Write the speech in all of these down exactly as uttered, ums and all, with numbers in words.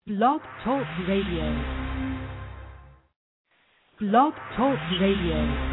Blog Talk Radio. Blog Talk Radio.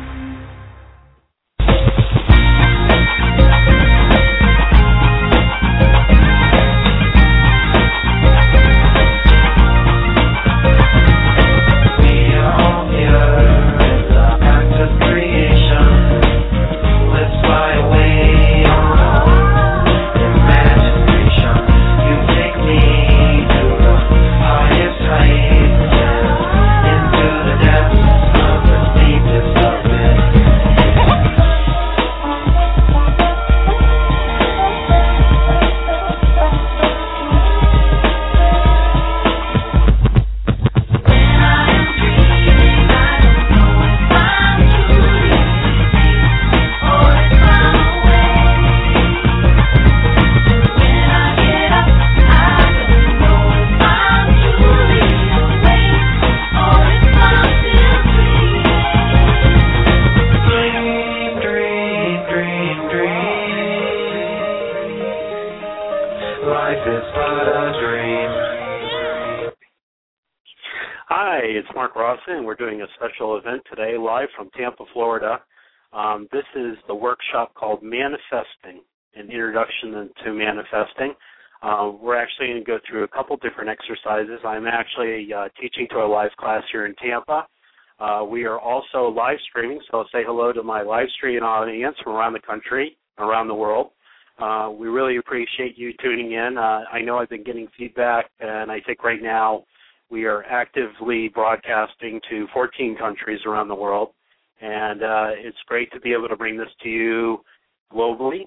And we're doing a special event today live from Tampa, Florida. Um, this is the workshop called Manifesting, an introduction to manifesting. Uh, we're actually going to go through a couple different exercises. I'm actually uh, teaching to a live class here in Tampa. Uh, we are also live streaming, so I'll say hello to my live streaming audience from around the country, around the world. Uh, we really appreciate you tuning in. Uh, I know I've been getting feedback, and I think right now we are actively broadcasting to fourteen countries around the world, and uh, it's great to be able to bring this to you globally.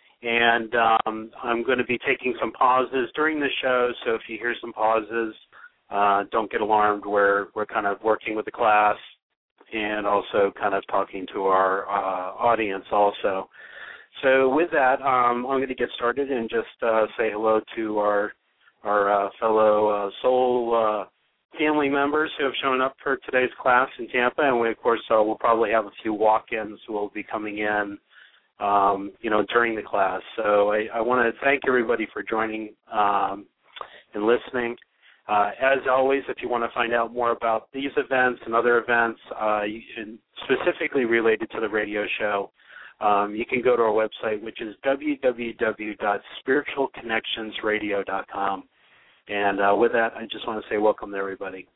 And um, I'm going to be taking some pauses during the show, so if you hear some pauses, uh, don't get alarmed. We're, we're kind of working with the class and also kind of talking to our uh, audience also. So with that, um, I'm going to get started and just uh, say hello to our, our uh, fellow uh, soul uh, family members who have shown up for today's class in Tampa, and we, of course, uh, we'll probably have a few walk-ins who will be coming in, um, you know, during the class. So I, I want to thank everybody for joining um, and listening. Uh, as always, if you want to find out more about these events and other events, uh, you can, specifically related to the radio show, um, you can go to our website, which is w w w dot spiritual connections radio dot com. And uh, with that, I just want to say welcome to everybody.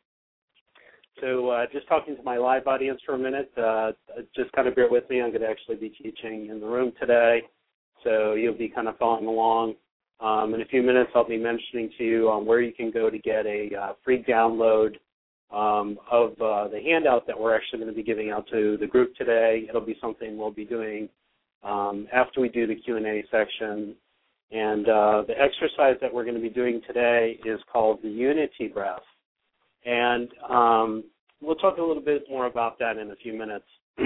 So uh, just talking to my live audience for a minute, uh, just kind of bear with me. I'm going to actually be teaching in the room today, so you'll be kind of following along. Um, in a few minutes, I'll be mentioning to you um, where you can go to get a uh, free download um, of uh, the handout that we're actually going to be giving out to the group today. It'll be something we'll be doing um, after we do the Q and A section. And uh, the exercise that we're going to be doing today is called the Unity Breath. And um, we'll talk a little bit more about that in a few minutes.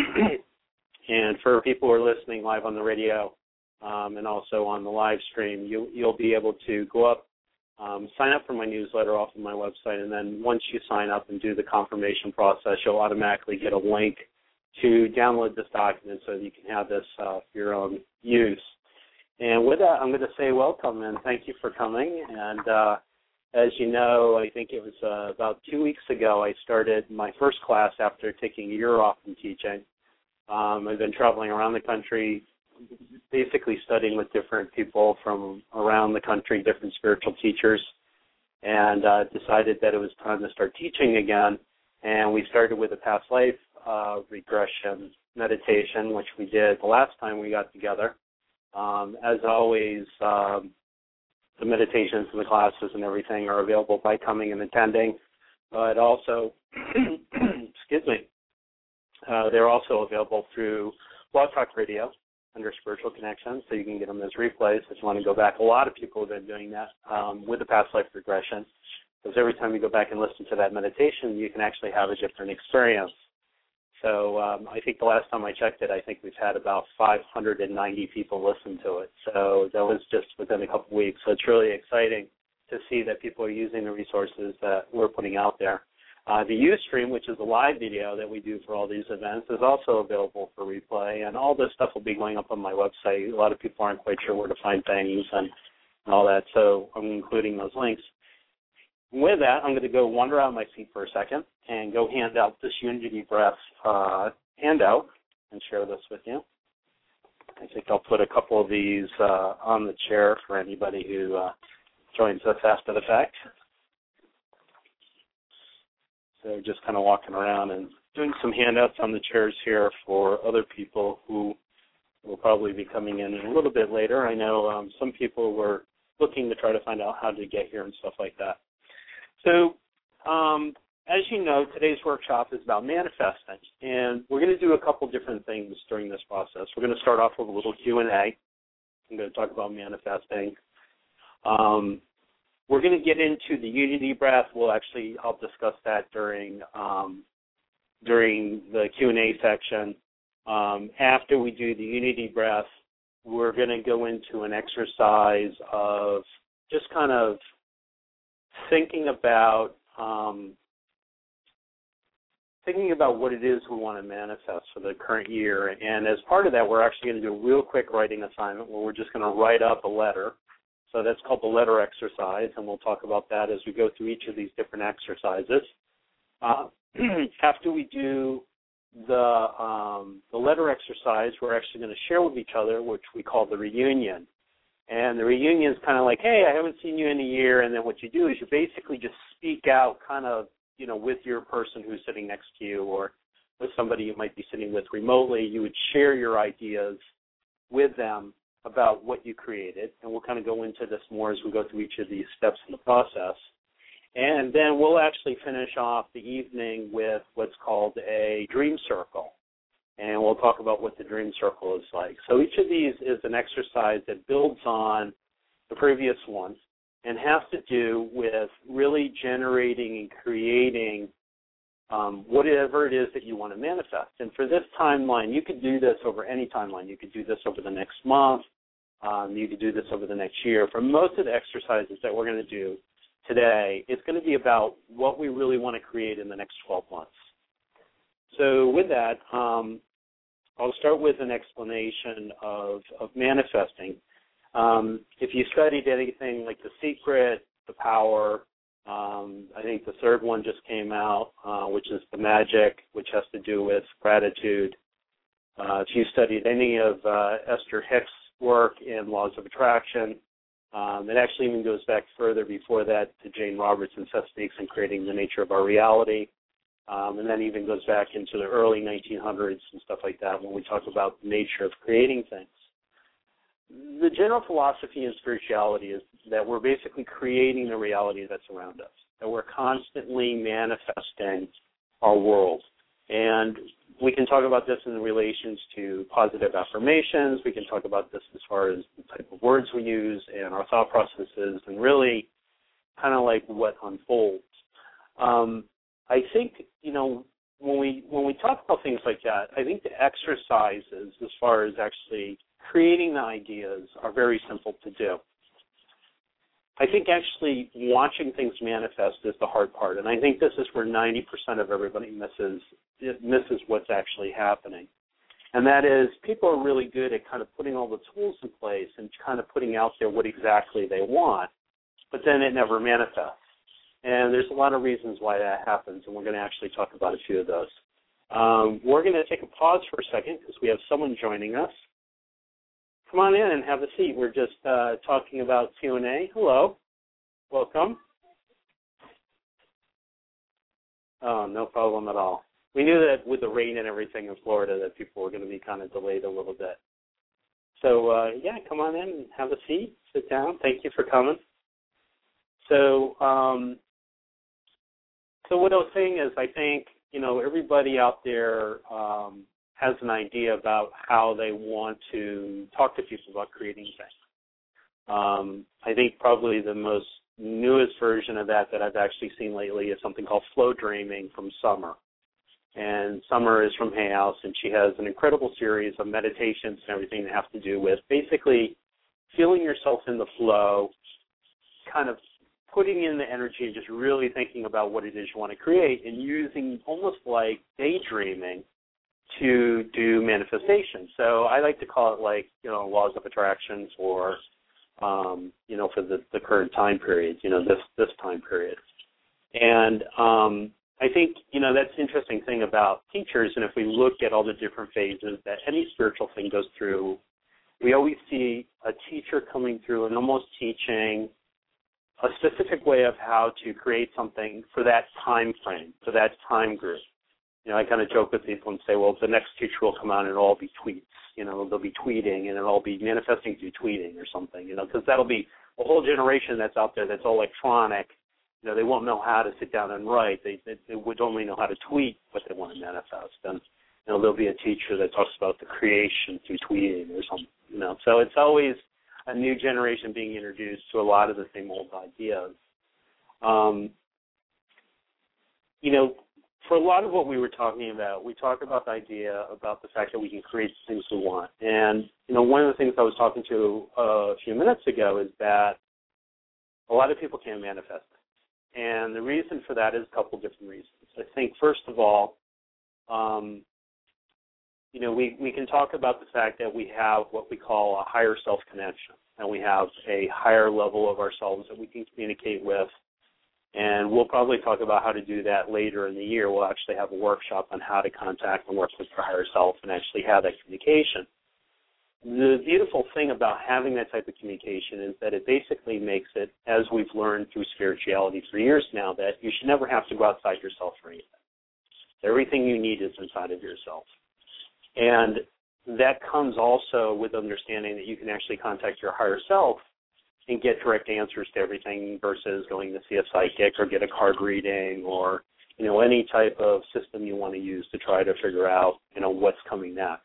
And for people who are listening live on the radio um, and also on the live stream, you, you'll be able to go up, um, sign up for my newsletter off of my website, and then once you sign up and do the confirmation process, you'll automatically get a link to download this document so that you can have this uh, for your own use. And with that, I'm going to say welcome and thank you for coming. And uh, as you know, I think it was uh, about two weeks ago I started my first class after taking a year off from teaching. Um, I've been traveling around the country, basically studying with different people from around the country, different spiritual teachers, and uh, decided that it was time to start teaching again. And we started with a past life uh, regression meditation, which we did the last time we got together. Um, as always, um, the meditations and the classes and everything are available by coming and attending, but also, excuse me, uh, they're also available through Blog Talk Radio under Spiritual Connections, so you can get them as replays if you want to go back. A lot of people have been doing that um, with the past life regression, because every time you go back and listen to that meditation, you can actually have a different experience. So um, I think the last time I checked it, I think we've had about five hundred ninety people listen to it. So that was just within a couple of weeks. So it's really exciting to see that people are using the resources that we're putting out there. Uh, the Ustream, which is a live video that we do for all these events, is also available for replay. And all this stuff will be going up on my website. A lot of people aren't quite sure where to find things and all that, so I'm including those links. with that, I'm going to go wander out of my seat for a second and go hand out this Unity Breath uh, handout and share this with you. I think I'll put a couple of these uh, on the chair for anybody who uh, joins us after the fact. So just kind of walking around and doing some handouts on the chairs here for other people who will probably be coming in a little bit later. I know um, some people were looking to try to find out how to get here and stuff like that. So um, as you know, today's workshop is about manifesting, and we're going to do a couple different things during this process. We're going to start off with a little Q and A. I'm going to talk about manifesting. Um, we're going to get into the Unity Breath. We'll actually, I'll discuss that during um, during the Q and A section. Um, after we do the Unity Breath, we're going to go into an exercise of just kind of thinking about um, thinking about what it is we want to manifest for the current year. And as part of that, we're actually going to do a real quick writing assignment where we're just going to write up a letter. So that's called the letter exercise, and we'll talk about that as we go through each of these different exercises. Uh, after we do the um, the letter exercise, we're actually going to share with each other, which we call the reunion. And the reunion is kind of like, hey, I haven't seen you in a year, and then what you do is you basically just speak out kind of, you know, with your person who's sitting next to you or with somebody you might be sitting with remotely. You would share your ideas with them about what you created, and we'll kind of go into this more as we go through each of these steps in the process. And then we'll actually finish off the evening with what's called a dream circle. And we'll talk about what the dream circle is like. So each of these is an exercise that builds on the previous one and has to do with really generating and creating um, whatever it is that you want to manifest. And for this timeline, you could do this over any timeline. You could do this over the next month. Um, you could do this over the next year. For most of the exercises that we're going to do today, it's going to be about what we really want to create in the next twelve months. So with that, um, I'll start with an explanation of, of manifesting. Um, if you studied anything like The Secret, The Power, um, I think the third one just came out, uh, which is The Magic, which has to do with gratitude. Uh, if you studied any of uh, Esther Hicks' work in Laws of Attraction, um, it actually even goes back further before that to Jane Roberts and Seth Speaks in Creating the Nature of Our Reality. Um, and then even goes back into the early nineteen hundreds and stuff like that when we talk about the nature of creating things. The general philosophy in spirituality is that we're basically creating the reality that's around us, that we're constantly manifesting our world. And we can talk about this in relations to positive affirmations. We can talk about this as far as the type of words we use and our thought processes and really kind of like what unfolds. Um, I think, you know, when we when we talk about things like that, I think the exercises as far as actually creating the ideas are very simple to do. I think actually watching things manifest is the hard part, and I think this is where ninety percent of everybody misses misses what's actually happening. And that is people are really good at kind of putting all the tools in place and kind of putting out there what exactly they want, but then it never manifests. And there's a lot of reasons why that happens, and we're going to actually talk about a few of those. Um, we're going to take a pause for a second because we have someone joining us. Come on in and have a seat. We're just uh, talking about Q and A. Hello. Welcome. Oh, no problem at all. We knew that with the rain and everything in Florida that people were going to be kind of delayed a little bit. So, uh, yeah, come on in and have a seat. Sit down. Thank you for coming. So, um, So what I was saying is I think, you know, everybody out there um, has an idea about how they want to talk to people about creating things. Um, I think probably the most newest version of that that I've actually seen lately is something called Flow Dreaming from Summer. And Summer is from Hay House, and she has an incredible series of meditations and everything that have to do with basically feeling yourself in the flow, kind of putting in the energy and just really thinking about what it is you want to create and using almost like daydreaming to do manifestation. So I like to call it like, you know, laws of attraction for, um, you know, for the, the current time period, you know, this, this time period. And um, I think, you know, that's the interesting thing about teachers, and if we look at all the different phases that any spiritual thing goes through, we always see a teacher coming through and almost teaching a specific way of how to create something for that time frame, for that time group. You know, I kind of joke with people and say, well, the next teacher will come out and it'll all be tweets. You know, they'll be tweeting and it'll all be manifesting through tweeting or something, you know, because that'll be a whole generation that's out there that's all electronic. You know, they won't know how to sit down and write. They, they, they would only know how to tweet what they want to manifest. And, you know, there'll be a teacher that talks about the creation through tweeting or something, you know. So it's always a new generation being introduced to a lot of the same old ideas. Um, you know, for a lot of what we were talking about, we talked about the idea about the fact that we can create the things we want. And, you know, one of the things I was talking to uh, a few minutes ago is that a lot of people can't manifest. And the reason for that is a couple different reasons. I think, first of all, um, you know, we, we can talk about the fact that we have what we call a higher self connection, and we have a higher level of ourselves that we can communicate with. And we'll probably talk about how to do that later in the year. We'll actually have a workshop on how to contact and work with your higher self and actually have that communication. The beautiful thing about having that type of communication is that it basically makes it, as we've learned through spirituality for years now, that you should never have to go outside yourself for anything. Everything you need is inside of yourself. And that comes also with understanding that you can actually contact your higher self and get direct answers to everything versus going to see a psychic or get a card reading or, you know, any type of system you want to use to try to figure out, you know, what's coming next.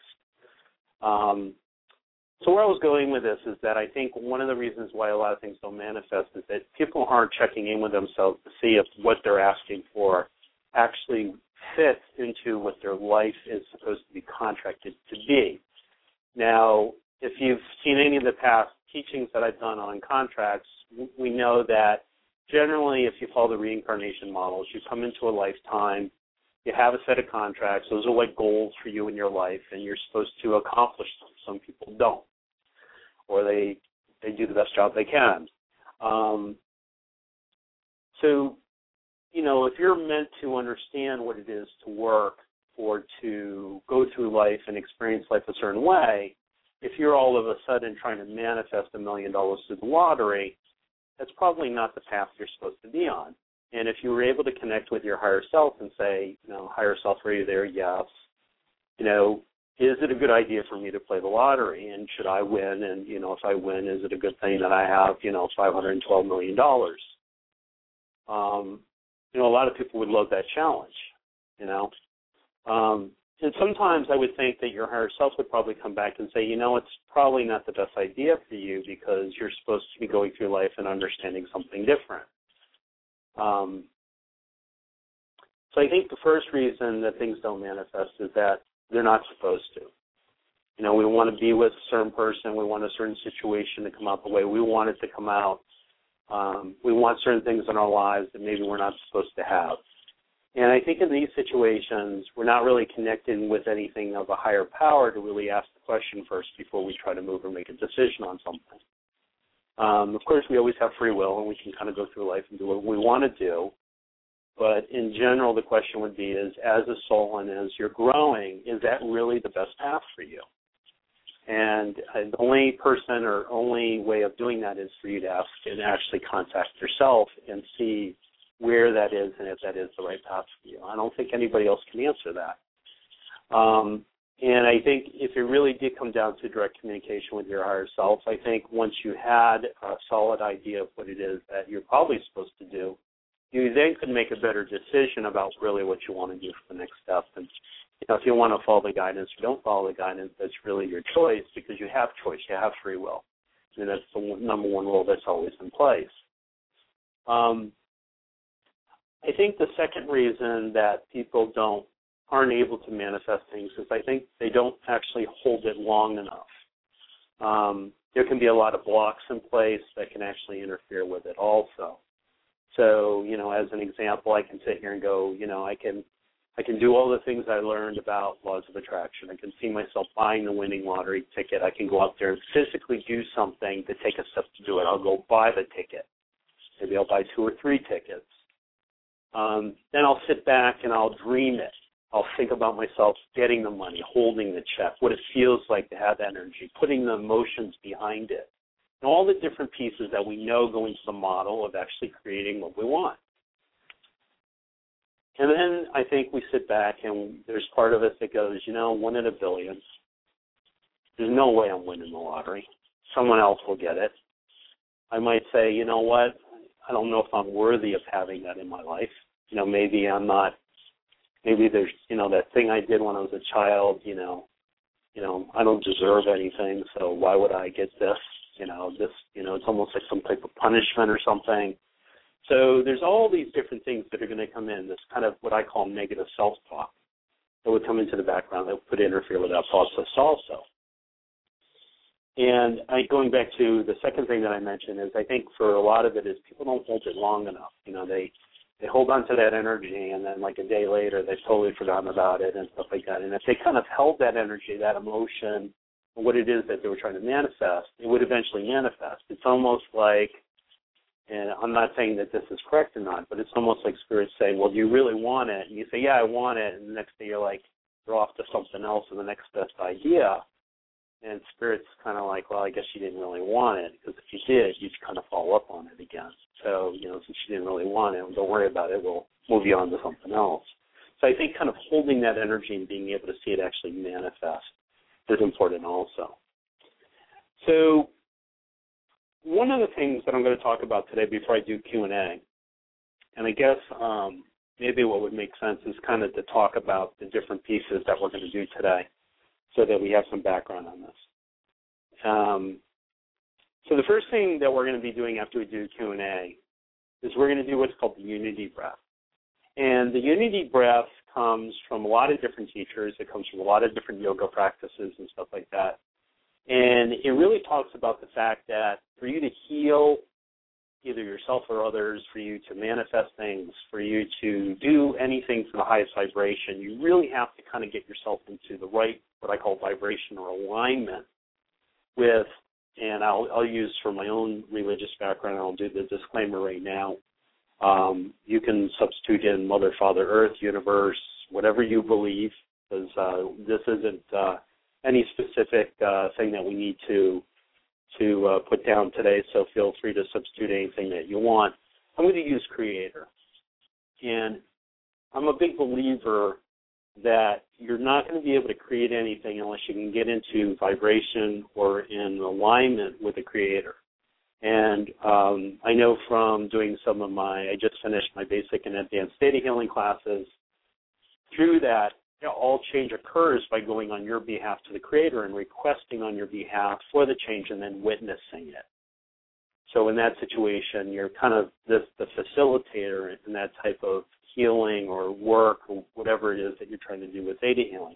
Um, so where I was going with this is that I think one of the reasons why a lot of things don't manifest is that people aren't checking in with themselves to see if what they're asking for actually fits into what their life is supposed to be contracted to be. Now, if you've seen any of the past teachings that I've done on contracts, we know that generally if you follow the reincarnation models, you come into a lifetime, you have a set of contracts, those are like goals for you in your life, and you're supposed to accomplish them. Some people don't, or they they do the best job they can. Um, so, you know, if you're meant to understand what it is to work or to go through life and experience life a certain way, if you're all of a sudden trying to manifest a million dollars through the lottery, that's probably not the path you're supposed to be on. And if you were able to connect with your higher self and say, you know, higher self, are you there? Yes. You know, is it a good idea for me to play the lottery? And should I win? And, you know, if I win, is it a good thing that I have, you know, five hundred twelve million dollars? Um, you know, a lot of people would love that challenge, you know. Um, And sometimes I would think that your higher self would probably come back and say, you know, it's probably not the best idea for you because you're supposed to be going through life and understanding something different. Um, so I think the first reason that things don't manifest is that they're not supposed to. You know, we want to be with a certain person. We want a certain situation to come out the way we want it to come out. Um, we want certain things in our lives that maybe we're not supposed to have. And I think in these situations, we're not really connecting with anything of a higher power to really ask the question first before we try to move or make a decision on something. Um, of course, we always have free will, and we can kind of go through life and do what we want to do. But in general, the question would be is, as a soul and as you're growing, is that really the best path for you? And uh, the only person or only way of doing that is for you to ask and actually contact yourself and see where that is and if that is the right path for you. I don't think anybody else can answer that. Um, and I think if it really did come down to direct communication with your higher self, I think once you had a solid idea of what it is that you're probably supposed to do, you then could make a better decision about really what you want to do for the next step. And you know, if you want to follow the guidance or don't follow the guidance, that's really your choice because you have choice, you have free will. And that's the number one rule that's always in place. Um, I think the second reason that people don't aren't able to manifest things is I think they don't actually hold it long enough. Um, there can be a lot of blocks in place that can actually interfere with it also. So, you know, as an example, I can sit here and go, you know, I can I can do all the things I learned about laws of attraction. I can see myself buying the winning lottery ticket. I can go out there and physically do something to take a step to do it. I'll go buy the ticket. Maybe I'll buy two or three tickets. Um, then I'll sit back and I'll dream it. I'll think about myself getting the money, holding the check, what it feels like to have that energy, putting the emotions behind it, and all the different pieces that we know go into the model of actually creating what we want. And then I think we sit back and there's part of us that goes, you know, one in a billion. There's no way I'm winning the lottery. Someone else will get it. I might say, you know what, I don't know if I'm worthy of having that in my life. You know, maybe I'm not, maybe there's, you know, that thing I did when I was a child, you know, you know, I don't deserve anything, so why would I get this? You know, this, you know, it's almost like some type of punishment or something. So there's all these different things that are going to come in, this kind of what I call negative self-talk that would come into the background that would interfere with that process also. And I, going back to the second thing that I mentioned is I think for a lot of it is people don't hold it long enough. You know, they, they hold on to that energy and then like a day later they've totally forgotten about it and stuff like that. And if they kind of held that energy, that emotion, what it is that they were trying to manifest, it would eventually manifest. It's almost like, and I'm not saying that this is correct or not, but it's almost like Spirit's saying, well, do you really want it? And you say, yeah, I want it. And the next day you're like, you're off to something else and the next best idea. And Spirit's kind of like, well, I guess you didn't really want it, because if you did, you'd kind of follow up on it again. So, you know, since you didn't really want it, don't worry about it. We'll move you on to something else. So I think kind of holding that energy and being able to see it actually manifest is important also. So one of the things that I'm going to talk about today before I do Q and A, and I guess um, maybe what would make sense is kind of to talk about the different pieces that we're going to do today so that we have some background on this. Um, so the first thing that we're going to be doing after we do Q and A is we're going to do what's called the unity breath. And the unity breath comes from a lot of different teachers. It comes from a lot of different yoga practices and stuff like that. And it really talks about the fact that for you to heal either yourself or others, for you to manifest things, for you to do anything for the highest vibration, you really have to kind of get yourself into the right, what I call vibration or alignment with, and I'll, I'll use for my own religious background, I'll do the disclaimer right now. Um, you can substitute in Mother, Father, Earth, universe, whatever you believe, because uh, this isn't uh, any specific uh, thing that we need to to uh, put down today, so feel free to substitute anything that you want. I'm going to use Creator. And I'm a big believer that you're not going to be able to create anything unless you can get into vibration or in alignment with the Creator. And um, I know from doing some of my, I just finished my basic and advanced data healing classes, through that, you know, all change occurs by going on your behalf to the Creator and requesting on your behalf for the change and then witnessing it. So in that situation, you're kind of this, the facilitator in that type of healing or work or whatever it is that you're trying to do with theta healing.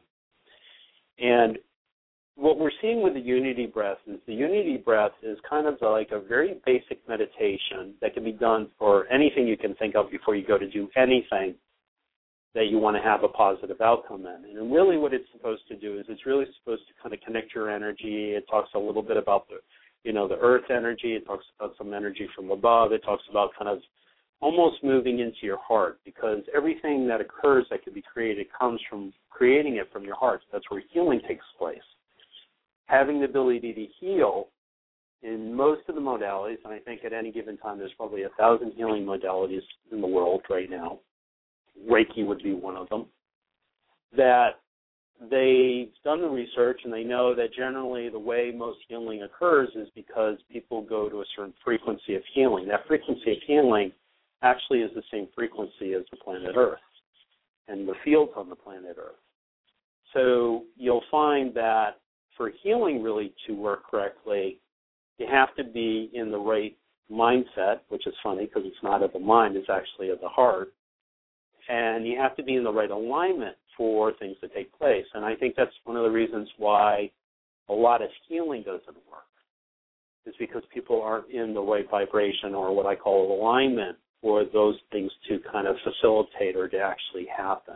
And what we're seeing with the unity breath is the unity breath is kind of like a very basic meditation that can be done for anything you can think of before you go to do anything that you want to have a positive outcome in. And really what it's supposed to do is it's really supposed to kind of connect your energy. It talks a little bit about the, you know, the earth energy. It talks about some energy from above. It talks about kind of almost moving into your heart, because everything that occurs that can be created comes from creating it from your heart. That's where healing takes place. Having the ability to heal in most of the modalities, and I think at any given time there's probably a thousand healing modalities in the world right now. Reiki would be one of them, that they've done the research and they know that generally the way most healing occurs is because people go to a certain frequency of healing. That frequency of healing actually is the same frequency as the planet Earth and the fields on the planet Earth. So you'll find that for healing really to work correctly, you have to be in the right mindset, which is funny because it's not of the mind, it's actually of the heart. And you have to be in the right alignment for things to take place. And I think that's one of the reasons why a lot of healing doesn't work, is because people aren't in the right vibration or what I call alignment for those things to kind of facilitate or to actually happen.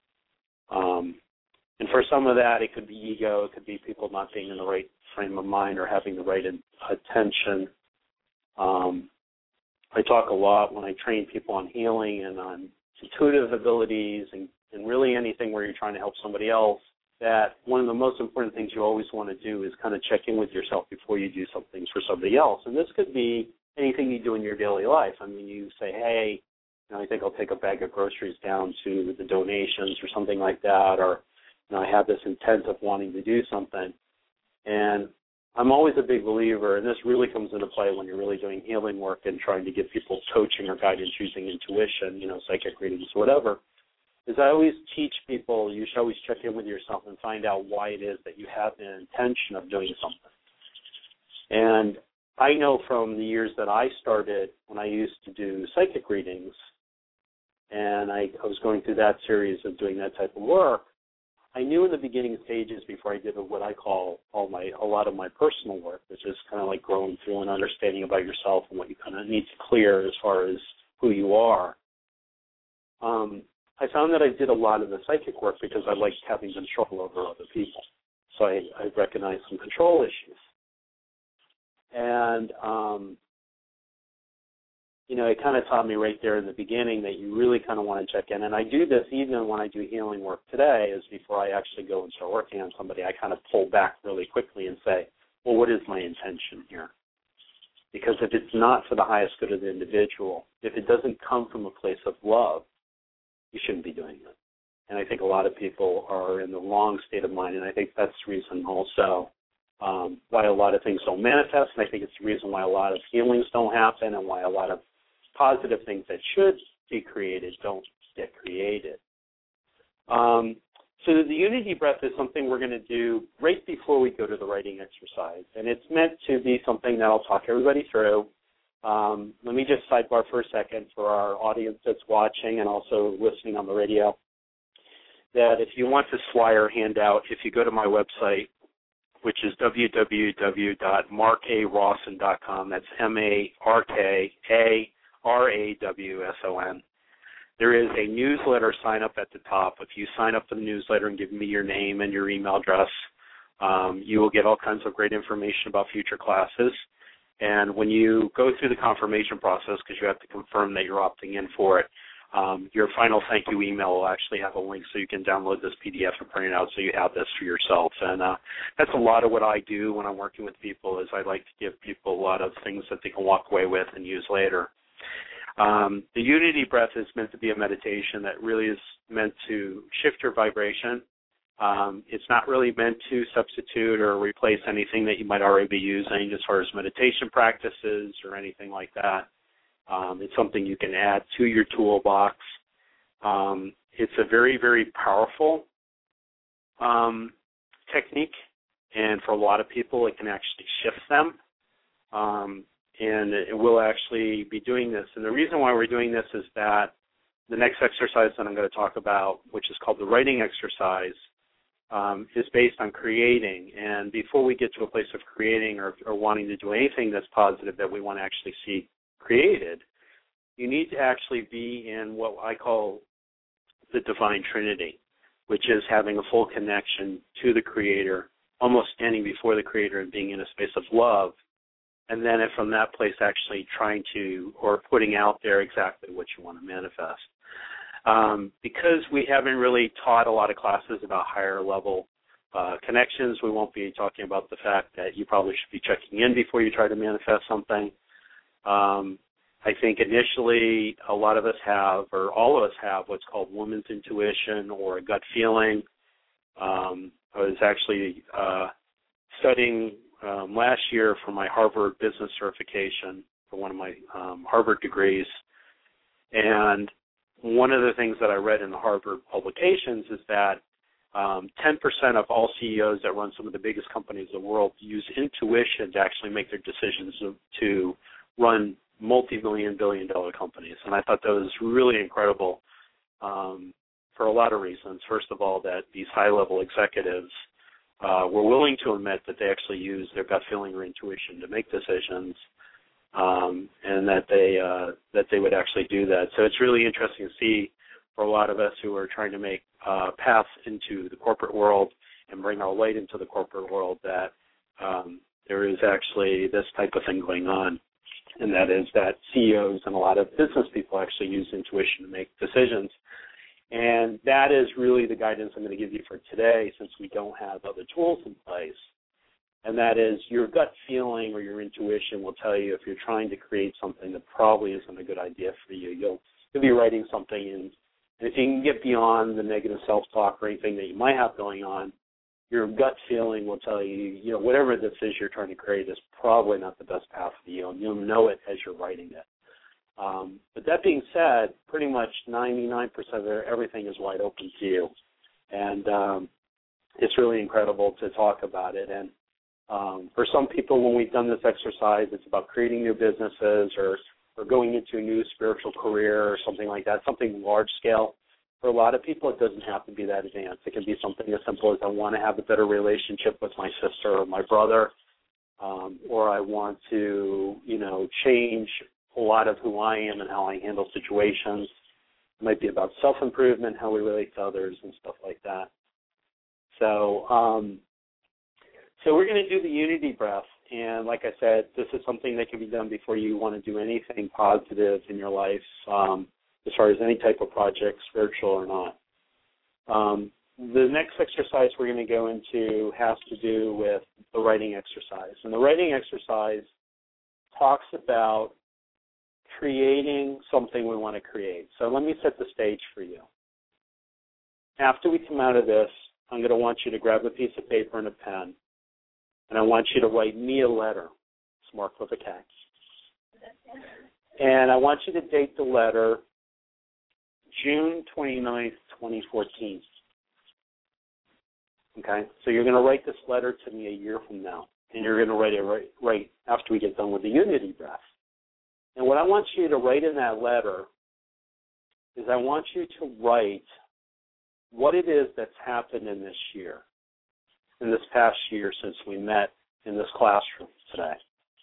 Um, and for some of that, it could be ego. It could be people not being in the right frame of mind or having the right attention. Um, I talk a lot when I train people on healing and on intuitive abilities and, and really anything where you're trying to help somebody else, that one of the most important things you always want to do is kind of check in with yourself before you do some things for somebody else. And this could be anything you do in your daily life. I mean, you say, hey, you know, I think I'll take a bag of groceries down to the donations or something like that, or, you know, I have this intent of wanting to do something. And I'm always a big believer, and this really comes into play when you're really doing healing work and trying to give people coaching or guidance using intuition, you know, psychic readings, whatever, is I always teach people you should always check in with yourself and find out why it is that you have the intention of doing something. And I know from the years that I started when I used to do psychic readings, and I, I was going through that series of doing that type of work, I knew in the beginning stages before I did what I call all my a lot of my personal work, which is kind of like growing through and understanding about yourself and what you kind of need to clear as far as who you are. Um, I found that I did a lot of the psychic work because I liked having control over other people. So I, I recognized some control issues. And, um, you know, it kind of taught me right there in the beginning that you really kind of want to check in. And I do this even when I do healing work today, is before I actually go and start working on somebody, I kind of pull back really quickly and say, well, what is my intention here? Because if it's not for the highest good of the individual, if it doesn't come from a place of love, you shouldn't be doing it. And I think a lot of people are in the wrong state of mind, and I think that's the reason also um, why a lot of things don't manifest, and I think it's the reason why a lot of healings don't happen and why a lot of positive things that should be created don't get created. Um, so the unity breath is something we're going to do right before we go to the writing exercise, and it's meant to be something that I'll talk everybody through. Um, let me just sidebar for a second for our audience that's watching and also listening on the radio, that if you want this flyer handout, if you go to my website, which is w w w dot mark a rawson dot com, that's M A R K A R A W S O N, there is a newsletter sign up at the top. If you sign up for the newsletter and give me your name and your email address, um, you will get all kinds of great information about future classes. And when you go through the confirmation process, because you have to confirm that you're opting in for it, um, your final thank you email will actually have a link so you can download this P D F and print it out so you have this for yourself. And uh, that's a lot of what I do when I'm working with people, is I like to give people a lot of things that they can walk away with and use later. Um, the unity breath is meant to be a meditation that really is meant to shift your vibration. Um, it's not really meant to substitute or replace anything that you might already be using as far as meditation practices or anything like that. Um, it's something you can add to your toolbox. Um, it's a very, very powerful um, technique, and for a lot of people it can actually shift them. Um, and it will actually be doing this. And the reason why we're doing this is that the next exercise that I'm going to talk about, which is called the writing exercise, um, is based on creating. And before we get to a place of creating or, or wanting to do anything that's positive that we want to actually see created, you need to actually be in what I call the divine trinity, which is having a full connection to the Creator, almost standing before the Creator and being in a space of love, and then from that place actually trying to, or putting out there exactly what you want to manifest. Um, because we haven't really taught a lot of classes about higher level uh, connections, we won't be talking about the fact that you probably should be checking in before you try to manifest something. Um, I think initially a lot of us have, or all of us have, what's called woman's intuition or a gut feeling. Um, I was actually uh, studying um, last year for my Harvard business certification for one of my um, Harvard degrees, and one of the things that I read in the Harvard publications is that um, ten percent of all C E Os that run some of the biggest companies in the world use intuition to actually make their decisions to, to run multi-million, billion-dollar companies. And I thought that was really incredible um, for a lot of reasons. First of all, that these high-level executives uh, were willing to admit that they actually use their gut feeling or intuition to make decisions, um, and that they uh, that they would actually do that. So it's really interesting to see for a lot of us who are trying to make uh, paths into the corporate world and bring our light into the corporate world that um, there is actually this type of thing going on. and that is that C E Os and a lot of business people actually use intuition to make decisions. And that is really the guidance I'm going to give you for today, since we don't have other tools in place. And that is your gut feeling or your intuition will tell you if you're trying to create something that probably isn't a good idea for you. You'll, you'll be writing something, and, and if you can get beyond the negative self-talk or anything that you might have going on, your gut feeling will tell you, you know, whatever this is you're trying to create is probably not the best path for you, and you'll know it as you're writing it. Um, but that being said, pretty much ninety-nine percent of everything is wide open to you, and um, it's really incredible to talk about it. And um, for some people, when we've done this exercise, it's about creating new businesses or, or going into a new spiritual career or something like that, something large scale. For a lot of people, it doesn't have to be that advanced. It can be something as simple as I want to have a better relationship with my sister or my brother, um, or I want to, you know, change a lot of who I am and how I handle situations. It might be about self-improvement, how we relate to others, and stuff like that. So, um, so we're going to do the unity breath, and like I said, this is something that can be done before you want to do anything positive in your life. Um, as far as any type of project, spiritual or not. Um, the next exercise we're going to go into has to do with the writing exercise. And the writing exercise talks about creating something we want to create. So let me set the stage for you. After we come out of this, I'm going to want you to grab a piece of paper and a pen, and I want you to write me a letter. It's marked with a K. And I want you to date the letter June twenty-ninth, twenty fourteen. Okay? So you're going to write this letter to me a year from now, and you're going to write it right, right after we get done with the unity breath. And what I want you to write in that letter is I want you to write what it is that's happened in this year, in this past year since we met in this classroom today.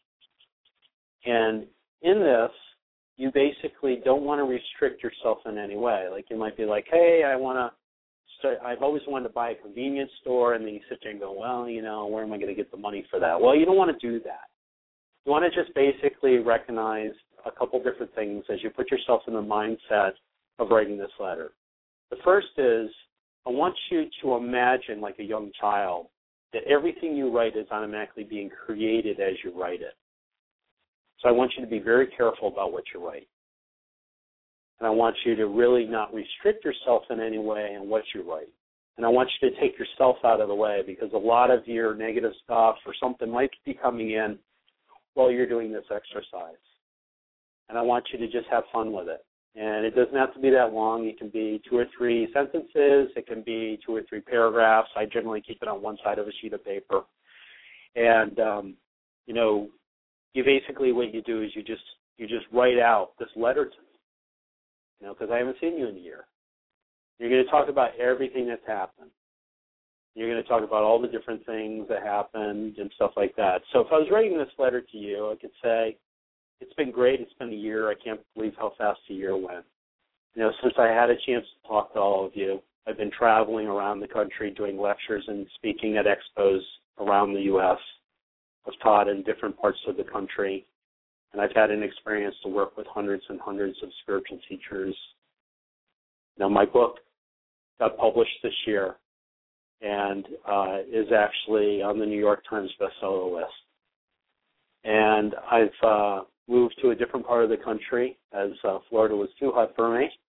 And in this, you basically don't want to restrict yourself in any way. Like you might be like, hey, I want to start, I've always wanted to buy a convenience store, and then you sit there and go, well, you know, where am I going to get the money for that? Well, you don't want to do that. You want to just basically recognize a couple different things as you put yourself in the mindset of writing this letter. The first is I want you to imagine, like a young child, that everything you write is automatically being created as you write it. So I want you to be very careful about what you write. And I want you to really not restrict yourself in any way in what you write. And I want you to take yourself out of the way, because a lot of your negative stuff or something might be coming in while you're doing this exercise. And I want you to just have fun with it. And it doesn't have to be that long. It can be two or three sentences. It can be two or three paragraphs. I generally keep it on one side of a sheet of paper. And, um, you know, you basically what you do is you just you just write out this letter to me, you know, because I haven't seen you in a year. You're going to talk about everything that's happened. You're going to talk about all the different things that happened and stuff like that. So if I was writing this letter to you, I could say, it's been great. It's been a year. I can't believe how fast a year went. You know, since I had a chance to talk to all of you, I've been traveling around the country doing lectures and speaking at expos around the U S I've taught in different parts of the country, and I've had an experience to work with hundreds and hundreds of spiritual teachers. Now, my book got published this year and uh, is actually on the New York Times bestseller list. And I've uh, moved to a different part of the country as uh, Florida was too hot for me.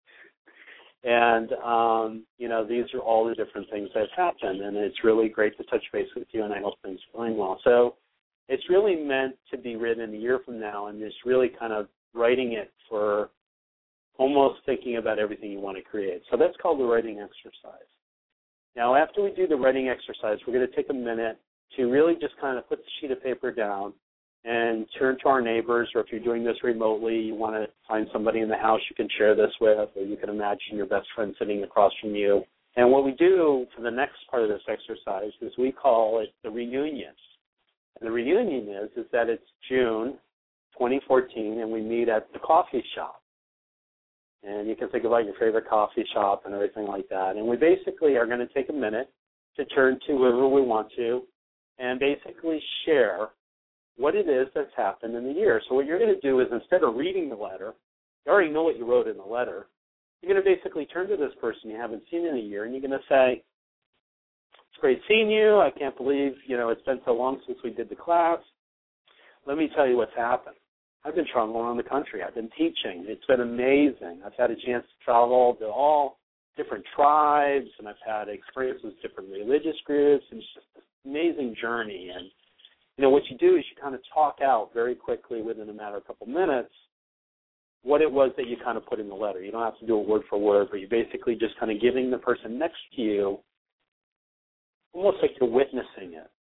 And, um, you know, these are all the different things that have happened, and it's really great to touch base with you, and I hope things are going well. So it's really meant to be written a year from now, and it's really kind of writing it for almost thinking about everything you want to create. So that's called the writing exercise. Now, after we do the writing exercise, we're going to take a minute to really just kind of put the sheet of paper down and turn to our neighbors, or if you're doing this remotely, you want to find somebody in the house you can share this with, or you can imagine your best friend sitting across from you. And what we do for the next part of this exercise is we call it the reunion. And the reunion is, is that it's June twenty fourteen, and we meet at the coffee shop. And you can think about your favorite coffee shop and everything like that. And we basically are going to take a minute to turn to whoever we want to and basically share what it is that's happened in the year. So what you're going to do is, instead of reading the letter, you already know what you wrote in the letter, you're going to basically turn to this person you haven't seen in a year, and you're going to say, it's great seeing you. I can't believe, you know, it's been so long since we did the class. Let me tell you what's happened. I've been traveling around the country. I've been teaching. It's been amazing. I've had a chance to travel to all different tribes, and I've had experience with different religious groups, and it's just an amazing journey. And, you know, what you do is you kind of talk out very quickly within a matter of a couple minutes what it was that you kind of put in the letter. You don't have to do it word for word, but you're basically just kind of giving the person next to you almost like you're witnessing it,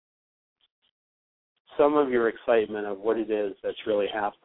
some of your excitement of what it is that's really happened.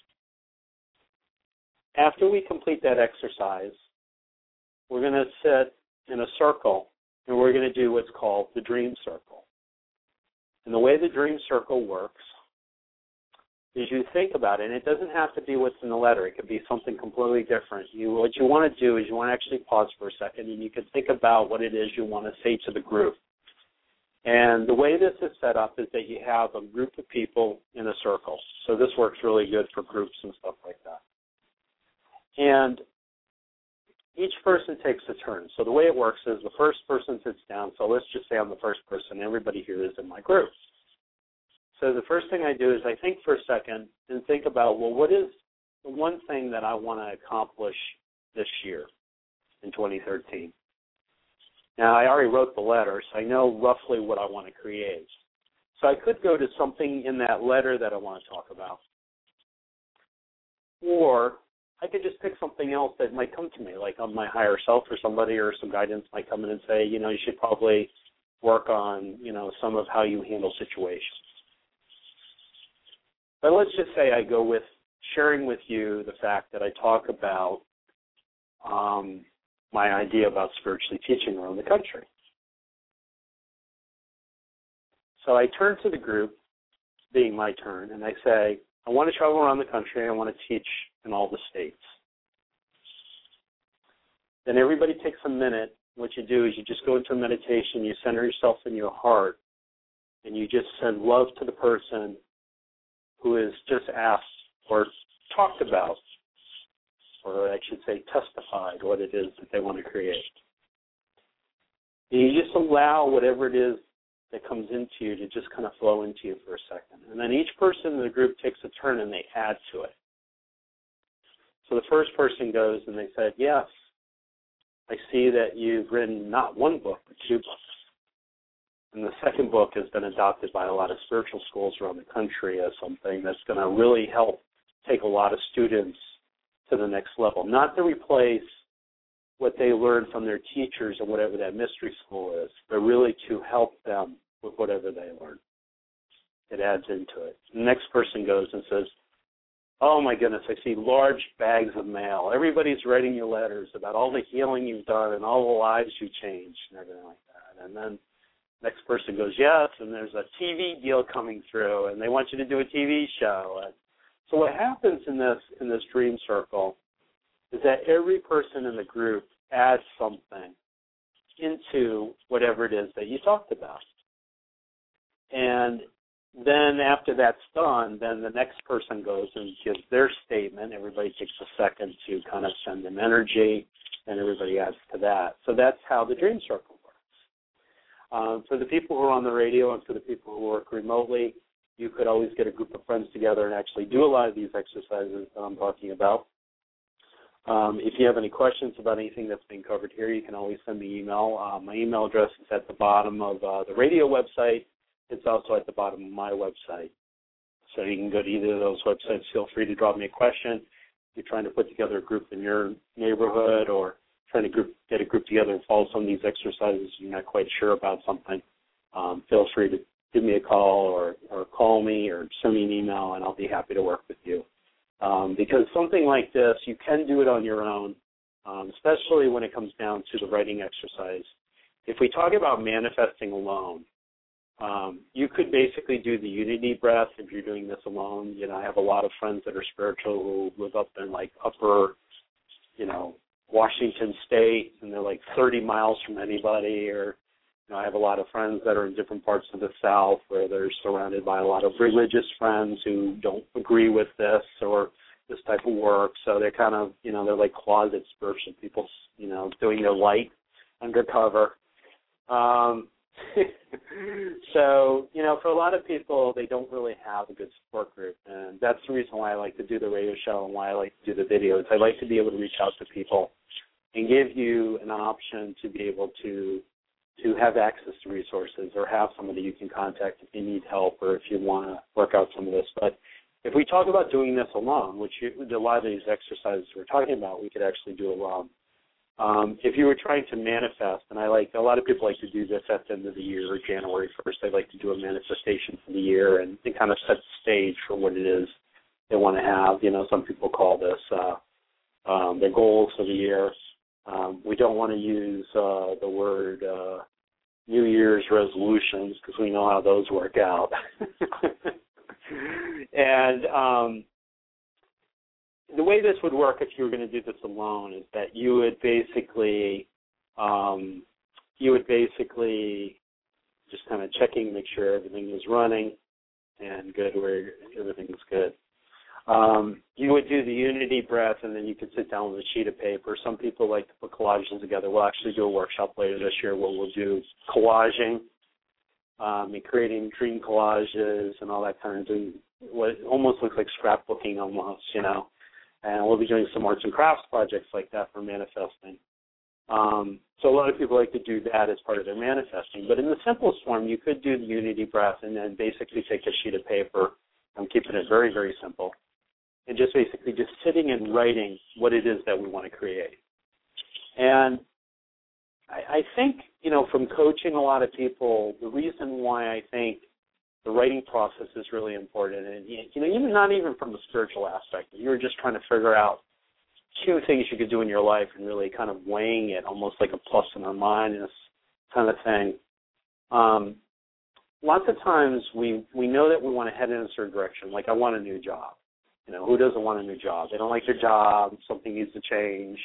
After we complete that exercise, we're going to sit in a circle, and we're going to do what's called the dream circle. And the way the dream circle works is you think about it, and it doesn't have to be what's in the letter. It could be something completely different. You, what you want to do is you want to actually pause for a second, and you can think about what it is you want to say to the group. And the way this is set up is that you have a group of people in a circle. So this works really good for groups and stuff like that. And each person takes a turn. So the way it works is the first person sits down. So let's just say I'm the first person. Everybody here is in my group. So the first thing I do is I think for a second and think about, well, what is the one thing that I want to accomplish this year in twenty thirteen? Now, I already wrote the letter, so I know roughly what I want to create. So I could go to something in that letter that I want to talk about. Or I could just pick something else that might come to me, like on my higher self or somebody or some guidance might come in and say, you know, you should probably work on, you know, some of how you handle situations. But let's just say I go with sharing with you the fact that I talk about um, my idea about spiritually teaching around the country. So I turn to the group, being my turn, and I say, I want to travel around the country. I want to teach in all the states. Then everybody takes a minute. What you do is you just go into a meditation. You center yourself in your heart, and you just send love to the person who is just asked or talked about, or I should say testified what it is that they want to create. And you just allow whatever it is that comes into you to just kind of flow into you for a second. And then each person in the group takes a turn and they add to it. So the first person goes and they said, yes, I see that you've written not one book, but two books. And the second book has been adopted by a lot of spiritual schools around the country as something that's going to really help take a lot of students to the next level. Not to replace what they learned from their teachers or whatever that mystery school is, but really to help them with whatever they learn. It adds into it. The next person goes and says, oh my goodness, I see large bags of mail. Everybody's writing you letters about all the healing you've done and all the lives you changed and everything like that. And then next person goes, yes, and there's a T V deal coming through, and they want you to do a T V show. And so what happens in this in this dream circle is that every person in the group adds something into whatever it is that you talked about. And then after that's done, then the next person goes and gives their statement. Everybody takes a second to kind of send them energy, and everybody adds to that. So that's how the dream circle works. Um, for the people who are on the radio and for the people who work remotely, you could always get a group of friends together and actually do a lot of these exercises that I'm talking about. Um, if you have any questions about anything that's being covered here, you can always send me email. Uh, my email address is at the bottom of uh, the radio website. It's also at the bottom of my website. So you can go to either of those websites. Feel free to drop me a question. If you're trying to put together a group in your neighborhood or trying to group, get a group together and follow some of these exercises, you're not quite sure about something, um, feel free to give me a call or, or call me or send me an email, and I'll be happy to work with you. Um, because something like this, you can do it on your own, um, especially when it comes down to the writing exercise. If we talk about manifesting alone, um, you could basically do the unity breath if you're doing this alone. You know, I have a lot of friends that are spiritual who live up in, like, upper, you know, Washington State, and they're like thirty miles from anybody, or You know, I have a lot of friends that are in different parts of the South where they're surrounded by a lot of religious friends who don't agree with this or this type of work. So they're kind of, you know, they're like closet spiritual people, you know, doing their light undercover. Um, so, you know, for a lot of people, they don't really have a good support group. And that's the reason why I like to do the radio show and why I like to do the videos. I like to be able to reach out to people and give you an option to be able to to have access to resources or have somebody you can contact if you need help or if you want to work out some of this. But if we talk about doing this alone, which you, a lot of these exercises we're talking about, we could actually do alone. Um, if you were trying to manifest, and I like a lot of people like to do this at the end of the year or January first, they like to do a manifestation for the year and they kind of set the stage for what it is they want to have. You know, some people call this uh, um, their goals for the year. Um, we don't want to use uh, the word uh, New Year's resolutions because we know how those work out. and um, the way this would work if you were going to do this alone is that you would basically, um, you would basically just kind of checking, make sure everything is running and good where everything is good. Um, you would do the unity breath, and then you could sit down with a sheet of paper. Some people like to put collages together. We'll actually do a workshop later this year where we'll do collaging, um, and creating dream collages and all that kind of thing. What almost looks like scrapbooking almost, you know. And we'll be doing some arts and crafts projects like that for manifesting. Um, so a lot of people like to do that as part of their manifesting. But in the simplest form, you could do the unity breath and then basically take a sheet of paper. I'm keeping it very, very simple. And just basically just sitting and writing what it is that we want to create. And I, I think, you know, from coaching a lot of people, the reason why I think the writing process is really important, and, you know, even not even from the spiritual aspect, if you're just trying to figure out two things you could do in your life and really kind of weighing it almost like a plus and a minus kind of thing. Um, lots of times we, we know that we want to head in a certain direction, like I want a new job. You know, who doesn't want a new job? They don't like their job. Something needs to change.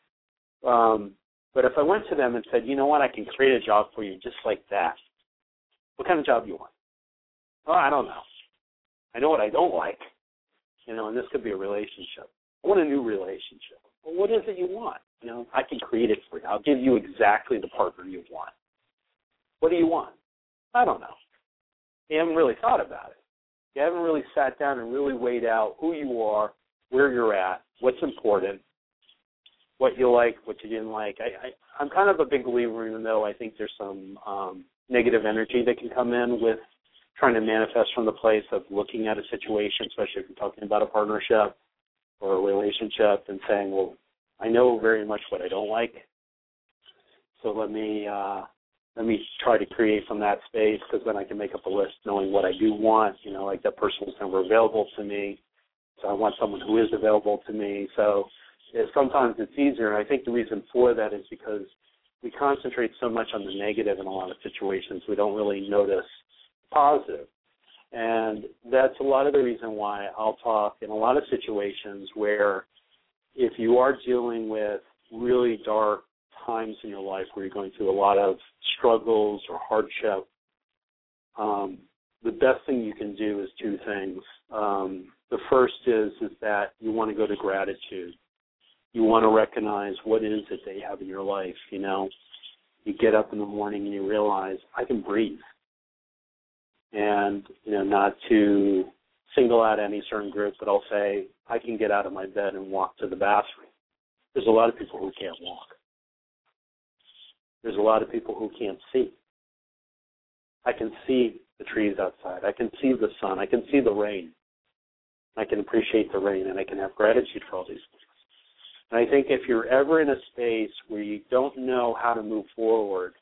Um, but if I went to them and said, you know what, I can create a job for you just like that. What kind of job do you want? Oh, I don't know. I know what I don't like. You know, and this could be a relationship. I want a new relationship. Well, what is it you want? You know, I can create it for you. I'll give you exactly the partner you want. What do you want? I don't know. You haven't really thought about it. You haven't really sat down and really weighed out who you are, where you're at, what's important, what you like, what you didn't like. I, I, I'm kind of a big believer, even though I think there's some um, negative energy that can come in with trying to manifest from the place of looking at a situation, especially if you're talking about a partnership or a relationship, and saying, well, I know very much what I don't like, so let me uh, let me try to create from that space, because then I can make up a list knowing what I do want. You know, like that person was never available to me, so I want someone who is available to me. So it, sometimes it's easier, and I think the reason for that is because we concentrate so much on the negative in a lot of situations, we don't really notice positive. And that's a lot of the reason why I'll talk in a lot of situations where if you are dealing with really dark times in your life where you're going through a lot of struggles or hardship, um, the best thing you can do is two things. Um, the first is, is that you want to go to gratitude. You want to recognize what is it that you have in your life, you know. You get up in the morning and you realize, I can breathe. And, you know, not to single out any certain group, but I'll say, I can get out of my bed and walk to the bathroom. There's a lot of people who can't walk. There's a lot of people who can't see. I can see the trees outside. I can see the sun. I can see the rain. I can appreciate the rain, and I can have gratitude for all these things. And I think if you're ever in a space where you don't know how to move forward,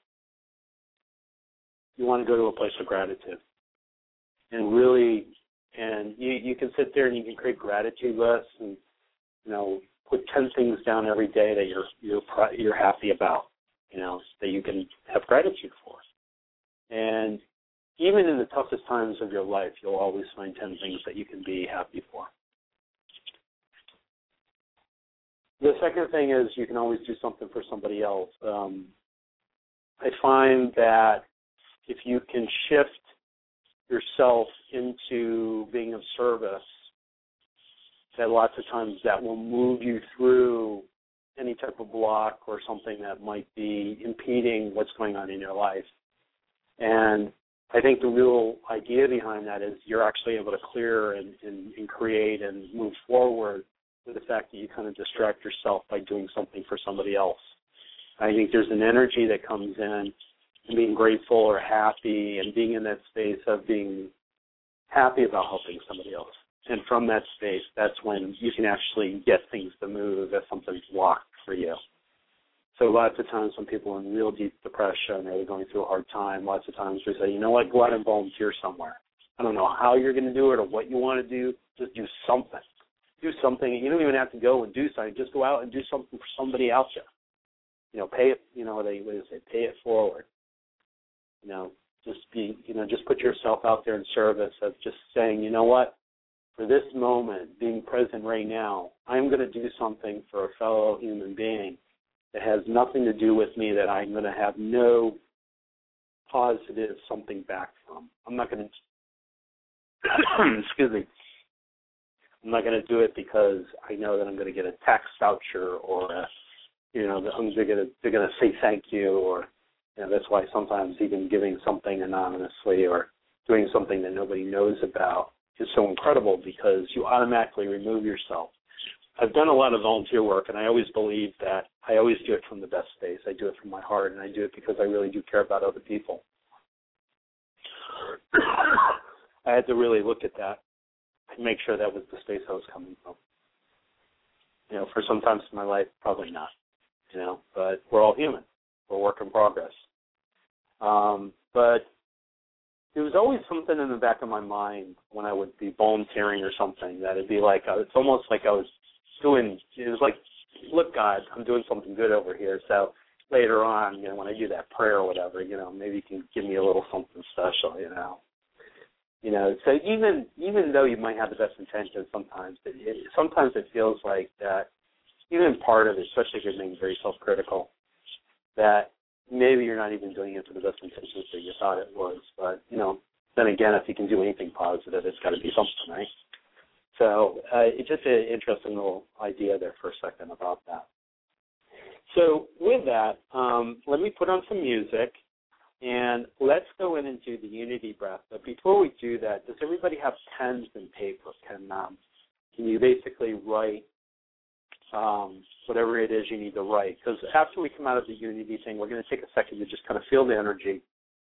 you want to go to a place of gratitude. And really, and you, you can sit there and you can create gratitude lists and, you know, put ten things down every day that you're you're you're happy about, you know, that you can have gratitude for. And even in the toughest times of your life, you'll always find ten things that you can be happy for. The second thing is you can always do something for somebody else. Um, I find that if you can shift yourself into being of service, that lots of times that will move you through any type of block or something that might be impeding what's going on in your life. And I think the real idea behind that is you're actually able to clear and, and, and create and move forward with the fact that you kind of distract yourself by doing something for somebody else. I think there's an energy that comes in and being grateful or happy and being in that space of being happy about helping somebody else. And from that space, that's when you can actually get things to move if something's blocked for you. So lots of times when people are in real deep depression or they're going through a hard time, lots of times we say, you know what, go out and volunteer somewhere. I don't know how you're going to do it or what you want to do. Just do something. Do something. You don't even have to go and do something. Just go out and do something for somebody out there. You know, pay it, you know, what they, what do they say, pay it forward. You know, just be, you know, just put yourself out there in service of just saying, you know what, for this moment, being present right now, I'm going to do something for a fellow human being that has nothing to do with me that I'm going to have no positive something back from. I'm not going to, excuse me, I'm not going to do it because I know that I'm going to get a tax voucher or, a, you know, they're going to they're going to say thank you, or, you know, that's why sometimes even giving something anonymously or doing something that nobody knows about is so incredible because you automatically remove yourself. I've done a lot of volunteer work, and I always believe that I always do it from the best space. I do it from my heart, and I do it because I really do care about other people. I had to really look at that and make sure that was the space I was coming from. You know, for some times in my life, probably not, you know, but we're all human. We're a work in progress. Um, but there was always something in the back of my mind when I would be volunteering or something that it'd be like, uh, it's almost like I was doing, it was like, look, God, I'm doing something good over here. So later on, you know, when I do that prayer or whatever, you know, maybe you can give me a little something special, you know. You know, so even even though you might have the best intentions sometimes, it, it, sometimes it feels like that even part of it, especially if you're being very self-critical, that maybe you're not even doing it for the best intentions that you thought it was. But, you know, then again, if you can do anything positive, it's got to be something, right? So uh, it's just an interesting little idea there for a second about that. So with that, um, let me put on some music, and let's go in and do the unity breath. But before we do that, does everybody have pens and paper? Can um, can you basically write um, whatever it is you need to write? Because after we come out of the unity thing, we're going to take a second to just kind of feel the energy.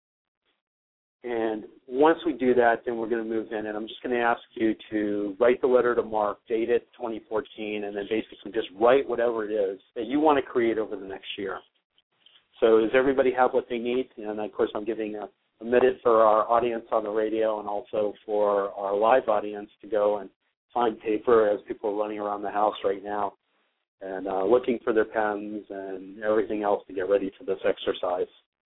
And once we do that, then we're going to move in, and I'm just going to ask you to write the letter to Mark, date it twenty fourteen, and then basically just write whatever it is that you want to create over the next year. So does everybody have what they need? And, of course, I'm giving a, a minute for our audience on the radio and also for our live audience to go and find paper as people are running around the house right now and uh, looking for their pens and everything else to get ready for this exercise.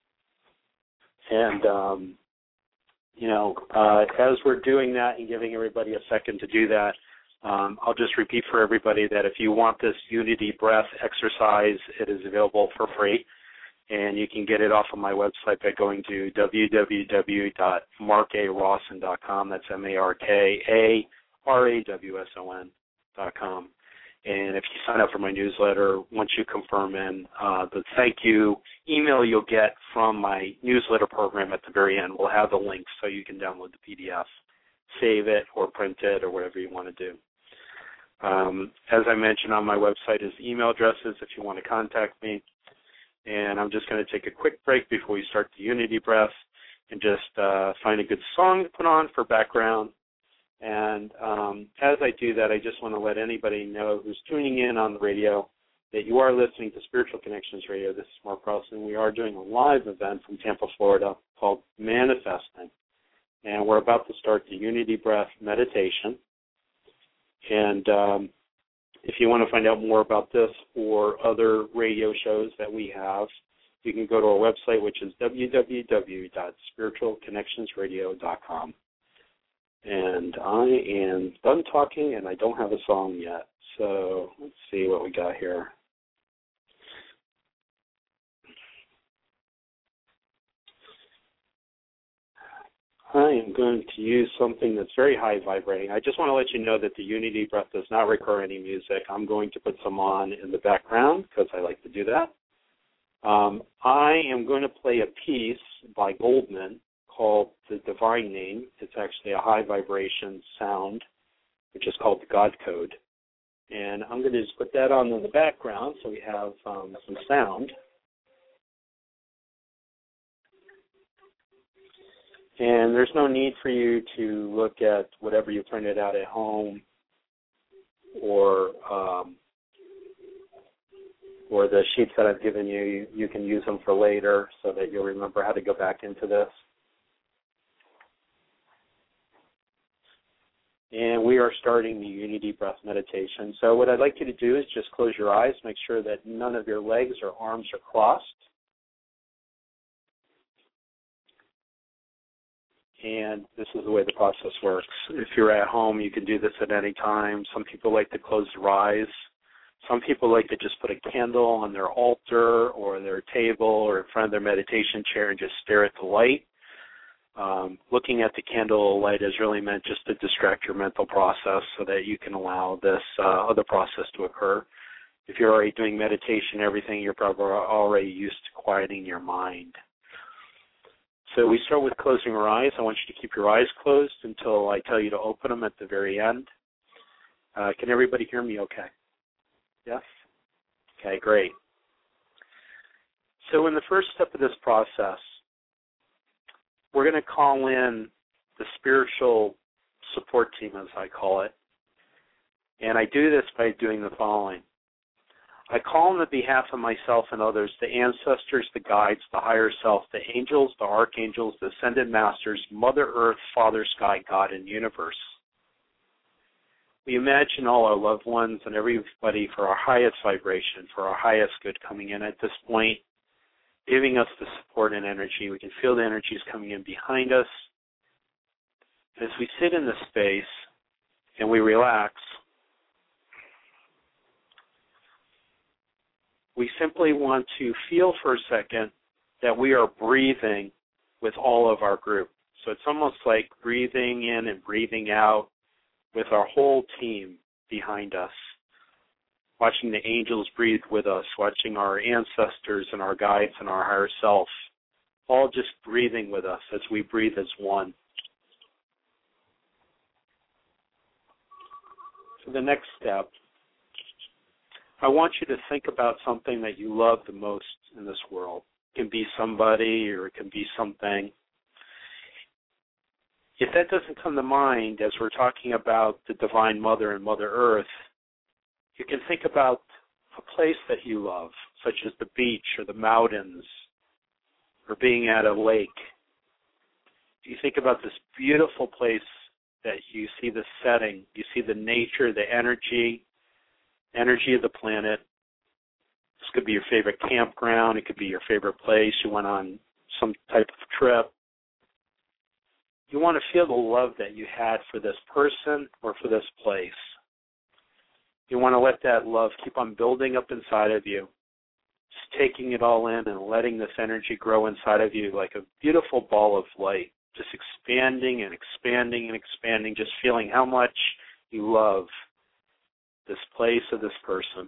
And, um, you know, uh, as we're doing that and giving everybody a second to do that, um, I'll just repeat for everybody that if you want this unity breath exercise, it is available for free. And you can get it off of my website by going to w w w dot mark a rawson dot com. That's M A R K A R A W S O N dot com. And if you sign up for my newsletter, once you confirm in, uh, the thank you email you'll get from my newsletter program at the very end will have the link so you can download the P D F, save it, or print it, or whatever you want to do. Um, as I mentioned on my website is email addresses if you want to contact me. And I'm just going to take a quick break before we start the unity breath and just uh, find a good song to put on for background. And um, as I do that, I just want to let anybody know who's tuning in on the radio that you are listening to Spiritual Connections Radio. This is Mark Rawson. We are doing a live event from Tampa, Florida called Manifesting. And we're about to start the unity breath meditation. And um, if you want to find out more about this or other radio shows that we have, you can go to our website, which is w w w dot spiritual connections radio dot com. And I am done talking, and I don't have a song yet. So let's see what we got here. I am going to use something that's very high vibrating. I just want to let you know that the Unity Breath does not record any music. I'm going to put some on in the background because I like to do that. Um, I am going to play a piece by Goldman called The Divine Name. It's actually a high vibration sound, which is called the God Code. And I'm going to just put that on in the background so we have um, some sound. And there's no need for you to look at whatever you printed out at home or um, or the sheets that I've given you. you. You can use them for later so that you'll remember how to go back into this. And we are starting the Unity Breath meditation. So what I'd like you to do is just close your eyes, make sure that none of your legs or arms are crossed. And this is the way the process works. If you're at home, you can do this at any time. Some people like to close their eyes. Some people like to just put a candle on their altar or their table or in front of their meditation chair and just stare at the light. Um, looking at the candle light is really meant just to distract your mental process so that you can allow this uh, other process to occur. If you're already doing meditation, everything, you're probably already used to quieting your mind. So we start with closing our eyes. I want you to keep your eyes closed until I tell you to open them at the very end. Uh, can everybody hear me okay? Yes? Okay, great. So in the first step of this process, we're going to call in the spiritual support team, as I call it. And I do this by doing the following. I call on the behalf of myself and others, the ancestors, the guides, the higher self, the angels, the archangels, the ascended masters, Mother Earth, Father Sky, God, and universe. We imagine all our loved ones and everybody for our highest vibration, for our highest good coming in at this point, giving us the support and energy. We can feel the energies coming in behind us. As we sit in this space and we relax, we simply want to feel for a second that we are breathing with all of our group. So it's almost like breathing in and breathing out with our whole team behind us. Watching the angels breathe with us, watching our ancestors and our guides and our higher self, all just breathing with us as we breathe as one. For the next step, I want you to think about something that you love the most in this world. It can be somebody or it can be something. If that doesn't come to mind as we're talking about the Divine Mother and Mother Earth, you can think about a place that you love, such as the beach or the mountains or being at a lake. You think about this beautiful place that you see the setting, you see the nature, the energy, energy of the planet. This could be your favorite campground. It could be your favorite place. You went on some type of trip. You want to feel the love that you had for this person or for this place. You want to let that love keep on building up inside of you, just taking it all in and letting this energy grow inside of you like a beautiful ball of light, just expanding and expanding and expanding, just feeling how much you love this place or this person.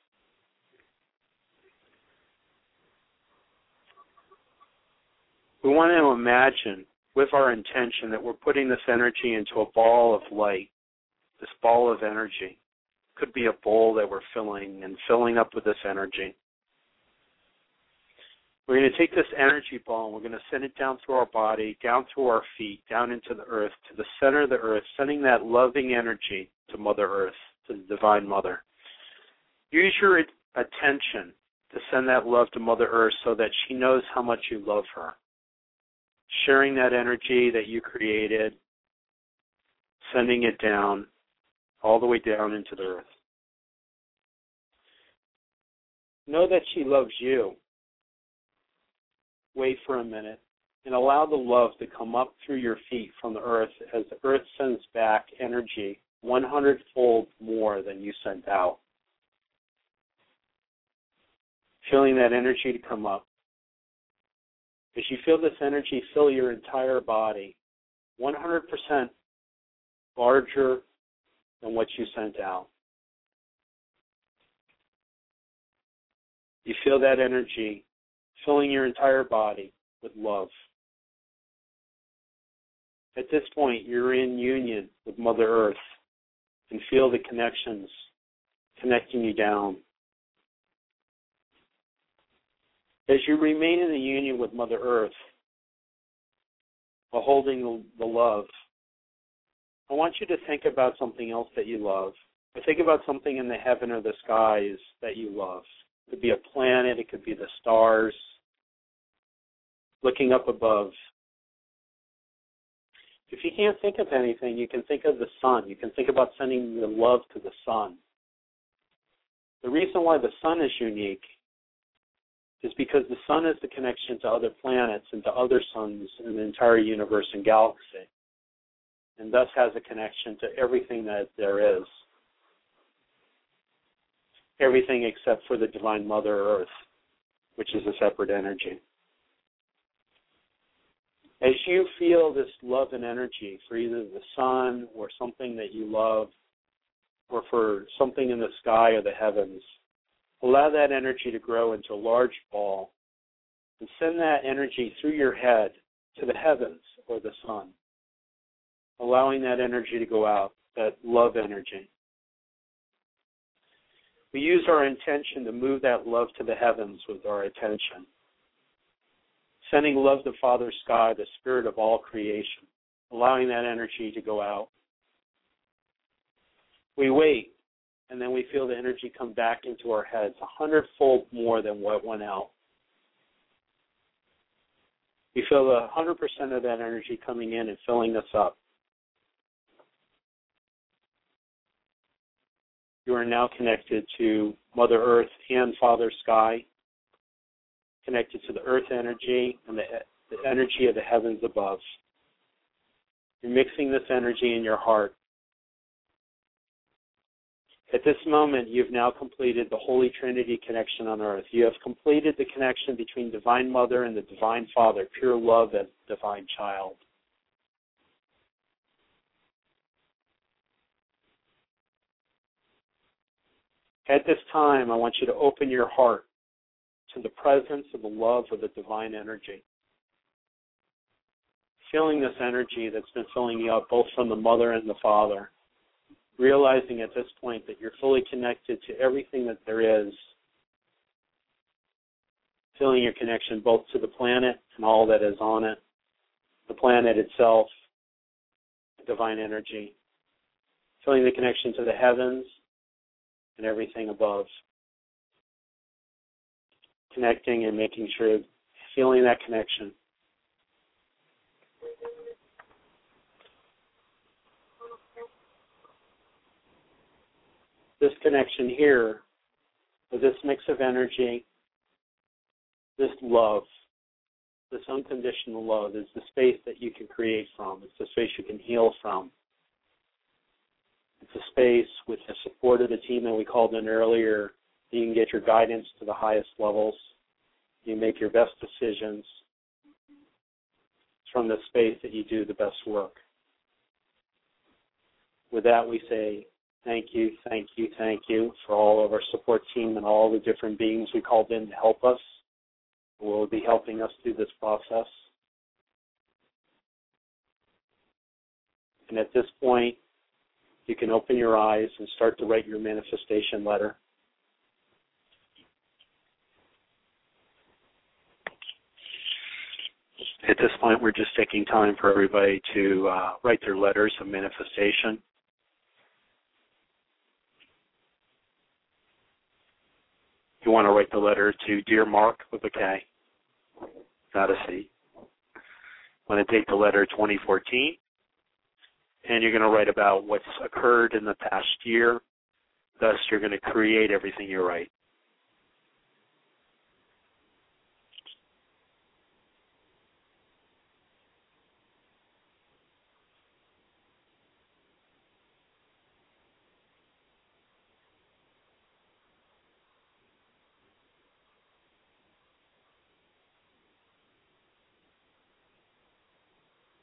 We want to imagine with our intention that we're putting this energy into a ball of light, this ball of energy. Could be a bowl that we're filling and filling up with this energy. We're going to take this energy ball and we're going to send it down through our body, down through our feet, down into the earth, to the center of the earth, sending that loving energy to Mother Earth, to the Divine Mother. Use your attention to send that love to Mother Earth so that she knows how much you love her. Sharing that energy that you created, sending it down, all the way down into the earth. Know that she loves you. Wait for a minute and allow the love to come up through your feet from the earth as the earth sends back energy one hundred fold more than you sent out. Feeling that energy to come up. As you feel this energy fill your entire body, one hundred percent larger than what you sent out. You feel that energy filling your entire body with love. At this point, you're in union with Mother Earth and feel the connections connecting you down. As you remain in the union with Mother Earth, while holding the, the love, I want you to think about something else that you love. Or think about something in the heaven or the skies that you love. It could be a planet, it could be the stars. Looking up above. If you can't think of anything, you can think of the sun. You can think about sending the love to the sun. The reason why the sun is unique is because the sun is the connection to other planets and to other suns in the entire universe and galaxy, and thus has a connection to everything that there is. Everything except for the Divine Mother Earth, which is a separate energy. As you feel this love and energy for either the sun or something that you love, or for something in the sky or the heavens, allow that energy to grow into a large ball and send that energy through your head to the heavens or the sun, allowing that energy to go out, that love energy. We use our intention to move that love to the heavens with our attention, sending love to Father Sky, the spirit of all creation, allowing that energy to go out. We wait, and then we feel the energy come back into our heads a hundredfold more than what went out. We feel the one hundred percent of that energy coming in and filling us up. You are now connected to Mother Earth and Father Sky, connected to the earth energy and the, the energy of the heavens above. You're mixing this energy in your heart. At this moment, you've now completed the Holy Trinity connection on earth. You have completed the connection between Divine Mother and the Divine Father, pure love as Divine Child. At this time, I want you to open your heart to the presence of the love of the divine energy. Feeling this energy that's been filling you up both from the Mother and the Father. Realizing at this point that you're fully connected to everything that there is. Feeling your connection both to the planet and all that is on it. The planet itself, the divine energy. Feeling the connection to the heavens and everything above. Connecting and making sure, feeling that connection. This connection here, with this mix of energy, this love, this unconditional love is the space that you can create from. It's the space you can heal from. It's a space with the support of the team that we called in earlier. You can get your guidance to the highest levels. You make your best decisions. It's from this space that you do the best work. With that, we say thank you, thank you, thank you for all of our support team and all the different beings we called in to help us, who will be helping us through this process. And at this point, you can open your eyes and start to write your manifestation letter. At this point, we're just taking time for everybody to uh, write their letters of manifestation. You want to write the letter to Dear Mark with a K, not a C. You want to take the letter twenty fourteen, and you're going to write about what's occurred in the past year. Thus, you're going to create everything you write.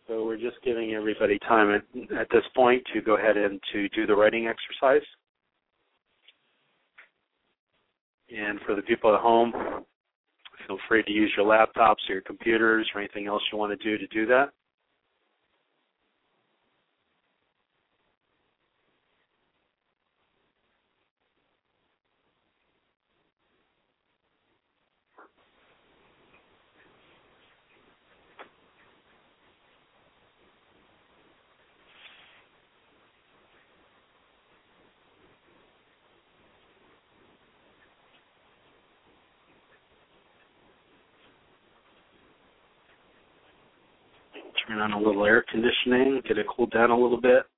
So we're just giving everybody time at, at this point to go ahead and to do the writing exercise. And for the people at home, feel free to use your laptops or your computers or anything else you want to do to do that. Turn on a little air conditioning, get it cooled down a little bit.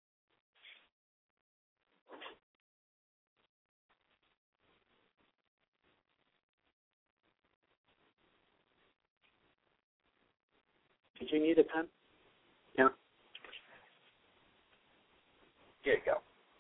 Did you need a pen? Yeah. Here you go.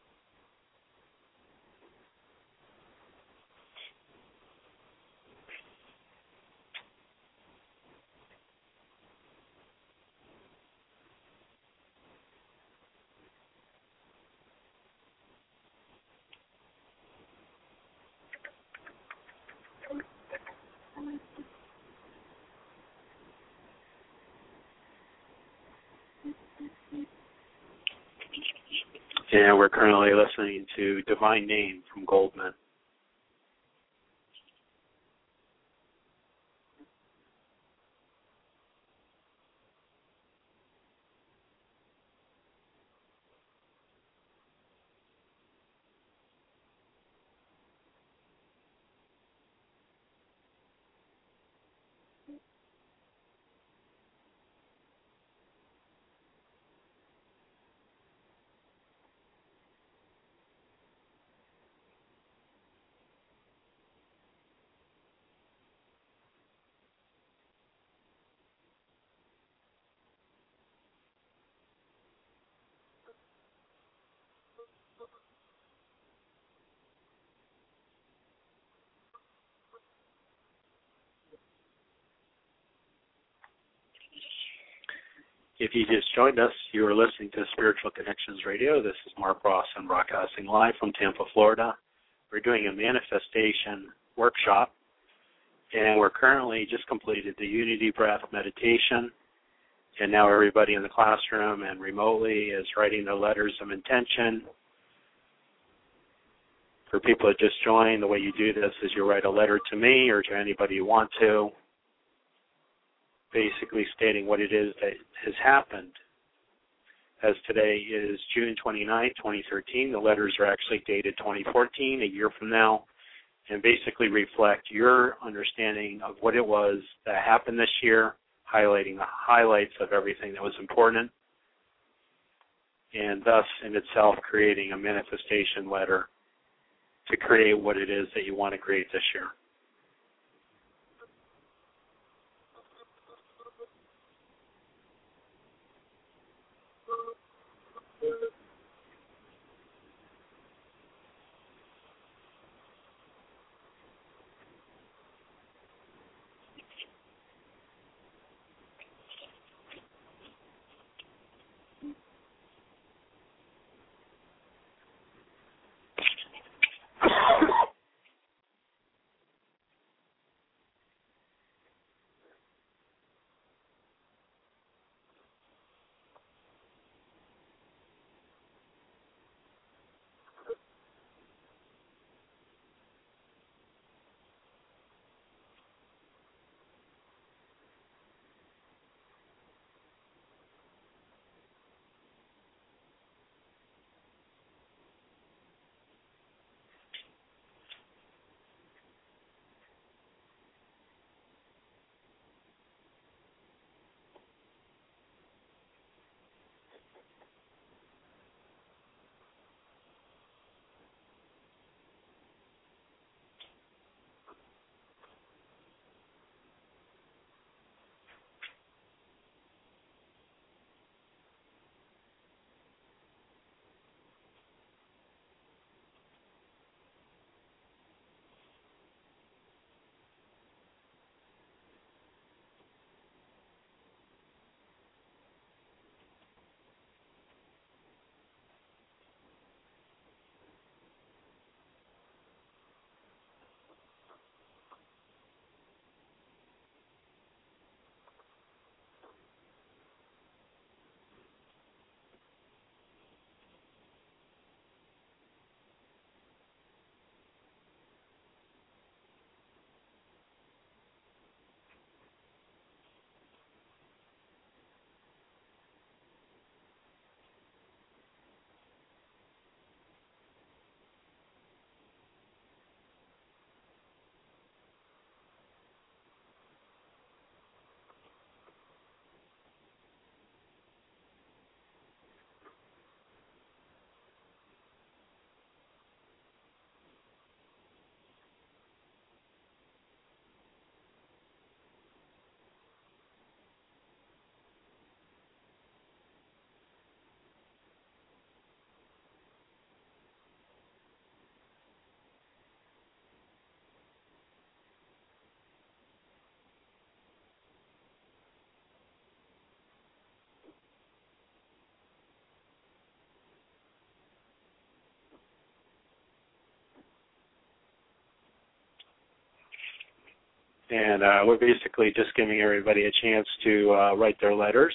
And we're currently listening to Divine Name from Goldman. If you just joined us, you are listening to Spiritual Connections Radio. This is Mark Ross. I'm broadcasting live from Tampa, Florida. We're doing a manifestation workshop, and we're currently just completed the Unity Breath meditation, and now everybody in the classroom and remotely is writing their letters of intention. For people that just joined, the way you do this is you write a letter to me or to anybody you want to, basically stating what it is that has happened. As today is June twenty-ninth, twenty thirteen, the letters are actually dated twenty fourteen, a year from now, and basically reflect your understanding of what it was that happened this year, highlighting the highlights of everything that was important, and thus in itself creating a manifestation letter to create what it is that you want to create this year. And uh, we're basically just giving everybody a chance to uh, write their letters.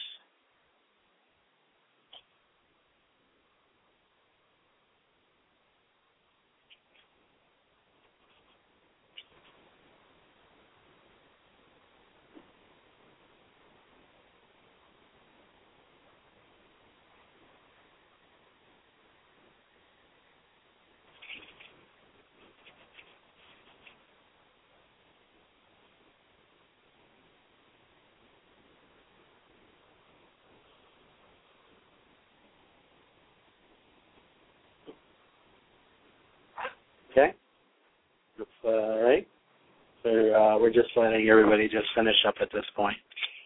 Okay? That's all right. So uh, we're just letting everybody just finish up at this point.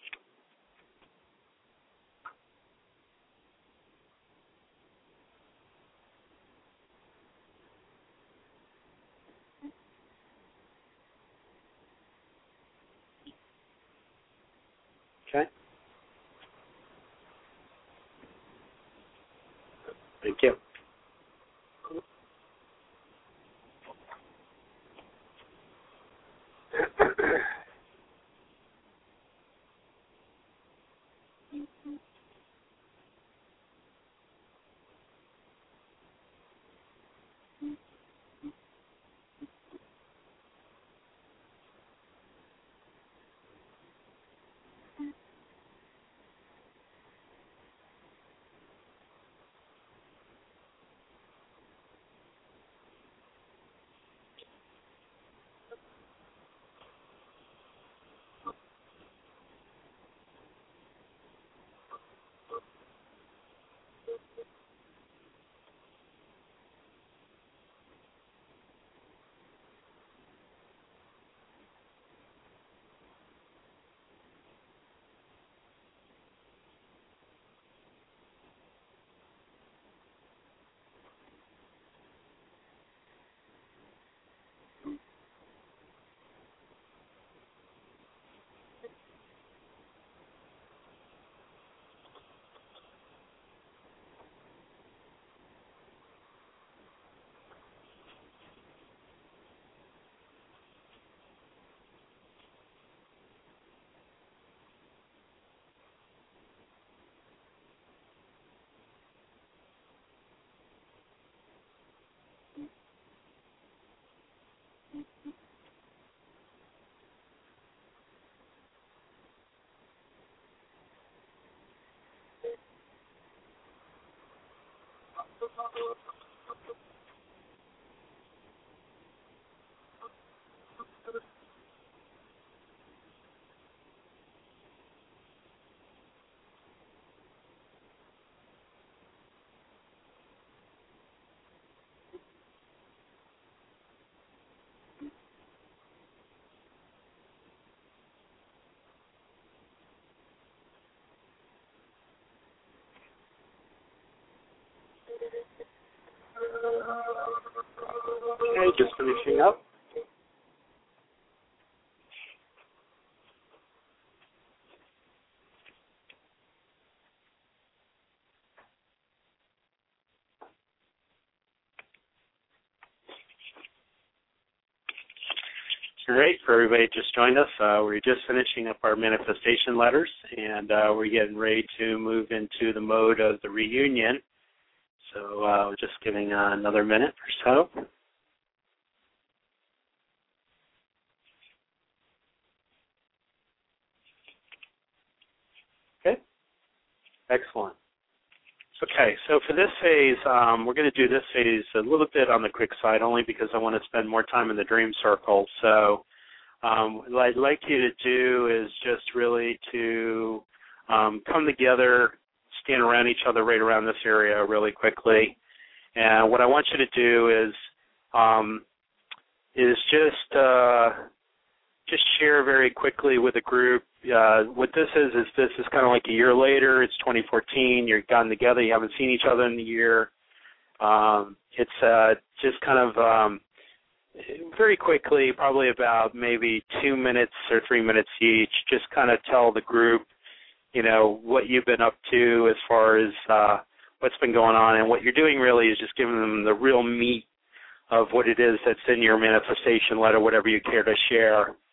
Okay? Thank you. Okay, just finishing up. Great, for everybody that just joined us, uh, we're just finishing up our manifestation letters, and uh, we're getting ready to move into the mode of the reunion. So uh, we're just giving uh, another minute or so. Okay, excellent. Okay, so for this phase, um, we're going to do this phase a little bit on the quick side, only because I want to spend more time in the dream circle. So um, what I'd like you to do is just really to um, come together, stand around each other right around this area really quickly. And what I want you to do is um, is just uh, just share very quickly with the group. Uh, what this is is this is kind of like a year later. It's twenty fourteen. You've gotten together. You haven't seen each other in a year. Um, it's uh, just kind of um, very quickly, probably about maybe two minutes or three minutes each. Just kind of tell the group, you know, what you've been up to as far as uh, what's been going on, and what you're doing really is just giving them the real meat of what it is that's in your manifestation letter, whatever you care to share.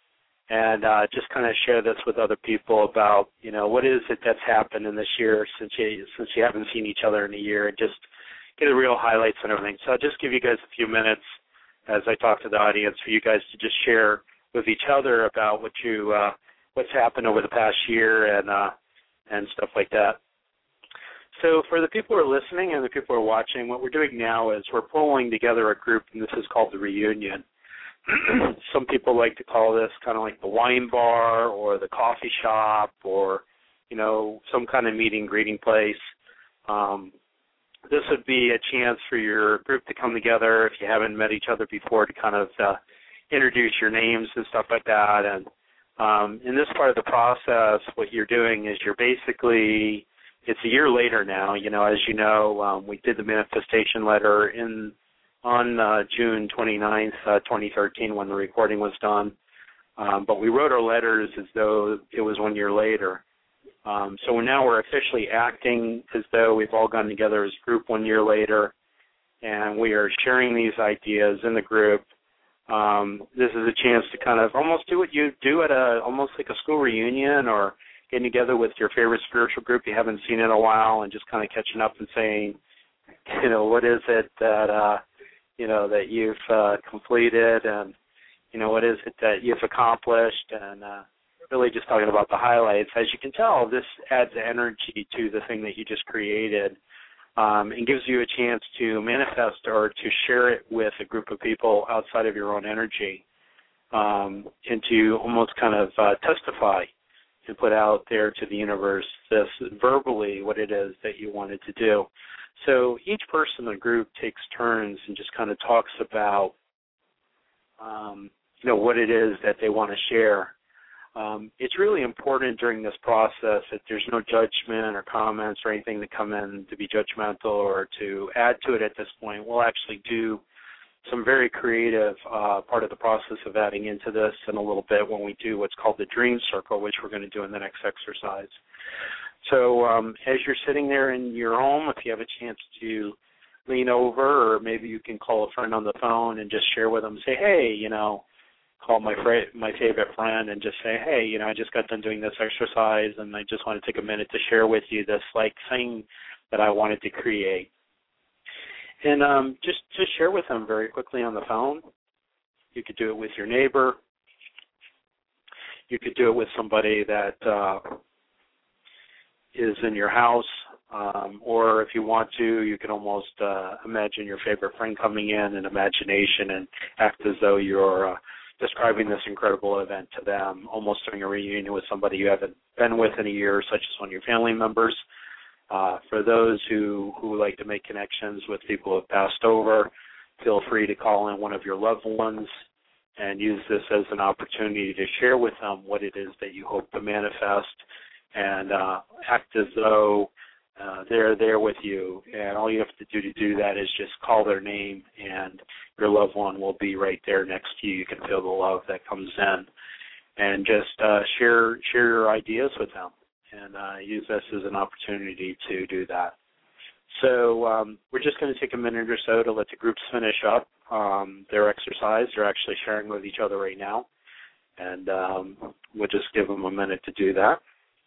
and uh, just kind of share this with other people about, you know, what is it that's happened in this year since you since you haven't seen each other in a year, and just get the real highlights and everything. So I'll just give you guys a few minutes as I talk to the audience for you guys to just share with each other about what you uh, what's happened over the past year and uh, and stuff like that. So for the people who are listening and the people who are watching, what we're doing now is we're pulling together a group, and this is called the Reunion. Some people like to call this kind of like the wine bar or the coffee shop, or, you know, some kind of meeting, greeting place. Um, this would be a chance for your group to come together if you haven't met each other before, to kind of uh, introduce your names and stuff like that. And um, in this part of the process, what you're doing is you're basically, it's a year later now. You know, as you know, um, we did the manifestation letter in on uh, June twenty-ninth, uh, twenty thirteen, when the recording was done. Um, but we wrote our letters as though it was one year later. Um, so now we're officially acting as though we've all gotten together as a group one year later, and we are sharing these ideas in the group. Um, this is a chance to kind of almost do what you do at a almost like a school reunion, or getting together with your favorite spiritual group you haven't seen in a while, and just kind of catching up and saying, you know, what is it that uh, you know, that you've uh, completed, and, you know, what is it that you've accomplished, and uh, really just talking about the highlights. As you can tell, this adds energy to the thing that you just created, um, and gives you a chance to manifest or to share it with a group of people outside of your own energy, um, and to almost kind of uh, testify and put out there to the universe this verbally what it is that you wanted to do. So each person in the group takes turns and just kind of talks about, um, you know, what it is that they want to share. Um, it's really important during this process that there's no judgment or comments or anything that come in to be judgmental or to add to it at this point. We'll actually do some very creative uh, part of the process of adding into this in a little bit when we do what's called the Dream Circle, which we're going to do in the next exercise. So um, as you're sitting there in your home, if you have a chance to lean over, or maybe you can call a friend on the phone and just share with them, say, hey, you know, call my fra- my favorite friend and just say, hey, you know, I just got done doing this exercise, and I just want to take a minute to share with you this, like, thing that I wanted to create. And um, just, just share with them very quickly on the phone. You could do it with your neighbor. You could do it with somebody that uh, is in your house, um, or if you want to, you can almost uh, imagine your favorite friend coming in in imagination and act as though you're uh, describing this incredible event to them, almost doing a reunion with somebody you haven't been with in a year, such as one of your family members. Uh, for those who, who like to make connections with people who have passed over, feel free to call in one of your loved ones and use this as an opportunity to share with them what it is that you hope to manifest, and uh, act as though uh, they're there with you. And all you have to do to do that is just call their name, and your loved one will be right there next to you. You can feel the love that comes in, and just uh, share share your ideas with them, and uh, use this as an opportunity to do that. So um, we're just going to take a minute or so to let the groups finish up um, their exercise. They're actually sharing with each other right now, and um, we'll just give them a minute to do that.